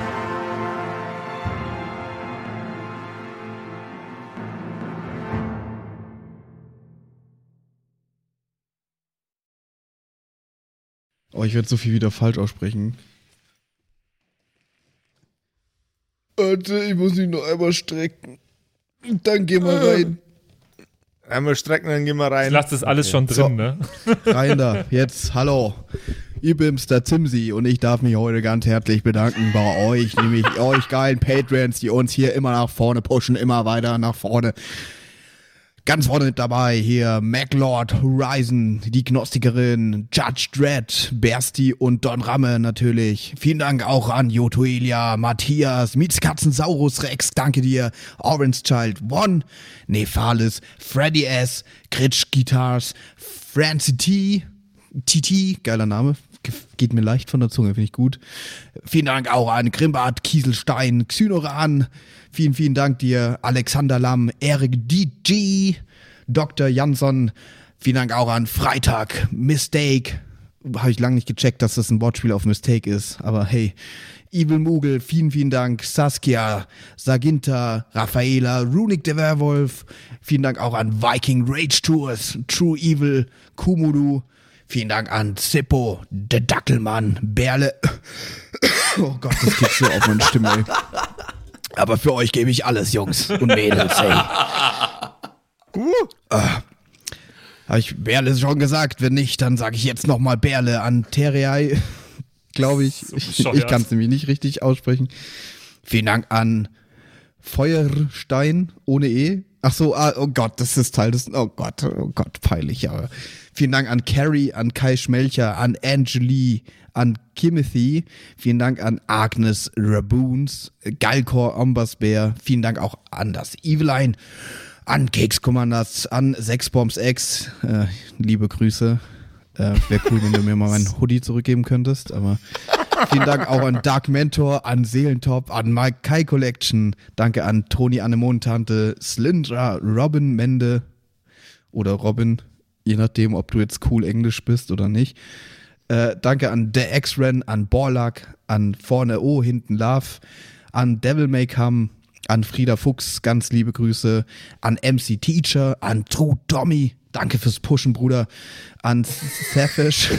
Oh, ich werde so viel wieder falsch aussprechen. Warte, ich muss mich noch einmal strecken. Dann gehen wir rein. Einmal strecken, dann gehen wir Ich rein. lasse das alles schon drin, So. ne? Rein da. Jetzt, hallo. Ich bin's, der Zimsi, und ich darf mich heute ganz herzlich bedanken bei euch, nämlich euch geilen Patreons, die uns hier immer nach vorne pushen, immer weiter nach vorne. Ganz vorne mit dabei hier MacLord, Horizon, die Gnostikerin, Judge Dredd, Bersti und Don Ramme natürlich. Vielen Dank auch an Jotoelia, Matthias, Mietskatzensaurus Rex, danke dir, Orange Child One, Nephalis, Freddy S, Gritsch Guitars, Francie T, T T, geiler Name, geht mir leicht von der Zunge, finde ich gut. Vielen Dank auch an Grimbart, Kieselstein, Xynoran, vielen, vielen Dank dir, Alexander Lamm, Erik D G, Doktor Jansson, vielen Dank auch an Freitag, Mistake, habe ich lange nicht gecheckt, dass das ein Wortspiel auf Mistake ist, aber hey, Evil Mugel, vielen, vielen Dank, Saskia, Saginta, Raffaela, Runic der Werwolf, vielen Dank auch an Viking Rage Tours, True Evil, Kumudu, vielen Dank an Zippo, der Dackelmann, Berle, oh Gott, das geht so auf meine Stimme, ey. Aber für euch gebe ich alles, Jungs und Mädels, ey. Uh. Ah. Habe ich Berle schon gesagt? Wenn nicht, dann sage ich jetzt nochmal Berle an Terrei, glaube ich. So ich bescheuert. ich kann es nämlich nicht richtig aussprechen. Vielen Dank an Feuerstein ohne E. Ach so, ah, oh Gott, das ist Teil des, oh Gott, oh Gott, peinlich, aber. Vielen Dank an Carrie, an Kai Schmelcher, an Angelie, an Kimothy. Vielen Dank an Agnes Raboons, Galkor Ombasbär. Vielen Dank auch an das Eveline, an Kekskommanders, an Sexbombs X. Äh, liebe Grüße. Äh, Wäre cool, wenn du mir mal meinen Hoodie zurückgeben könntest, aber vielen Dank auch an Dark Mentor, an Seelentop, an Mike Kai Collection. Danke an Toni Anemontante, Slindra, Robin Mende oder Robin, je nachdem, ob du jetzt cool Englisch bist oder nicht. Äh, danke an The X-Ren, an Borlak, an Vorne O, hinten Love, an Devil May Come, an Frieda Fuchs, ganz liebe Grüße, an M C Teacher, an True Tommy, danke fürs Pushen, Bruder, an Safish,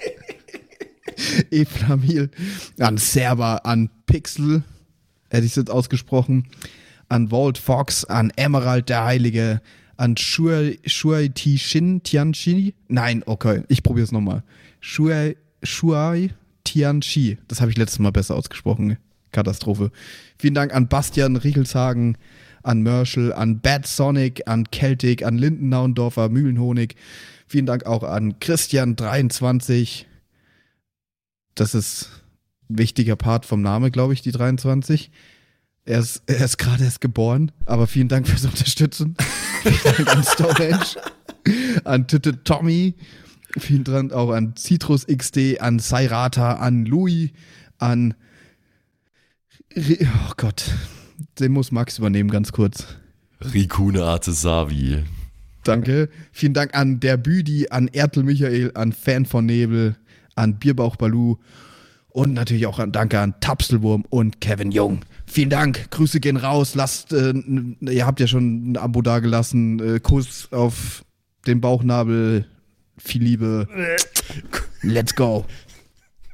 Eflamil, an Server, an Pixel, hätte ich es jetzt ausgesprochen, an Walt Fox, an Emerald der Heilige, an Shuai, Shuai Tishin Tianchi. Nein, okay, ich probiere es nochmal. Shuai, Shuai Tianchi. Das habe ich letztes Mal besser ausgesprochen. Katastrophe. Vielen Dank an Bastian Riechelshagen, an Merschel, an Bad Sonic, an Celtic, an Lindennaundorfer, Mühlenhonig. Vielen Dank auch an Christian dreiundzwanzig. Das ist ein wichtiger Part vom Namen, glaube ich, die dreiundzwanzig. Er ist, er ist gerade erst geboren, aber vielen Dank fürs Unterstützen. Vielen Dank an Storage, an Titte Tommy, vielen Dank auch an Citrus X D, an Sairata, an Louis, an oh Gott, den muss Max übernehmen, ganz kurz. Rikune Artesavi. Danke. Vielen Dank an der Büdi, an Ertel Michael, an Fan von Nebel, an Bierbauch Balu und natürlich auch an Danke an Tapselwurm und Kevin Jung. Vielen Dank. Grüße gehen raus. Lasst, äh, ihr habt ja schon ein Abo dagelassen. Äh, Kuss auf den Bauchnabel. Viel Liebe. Let's go.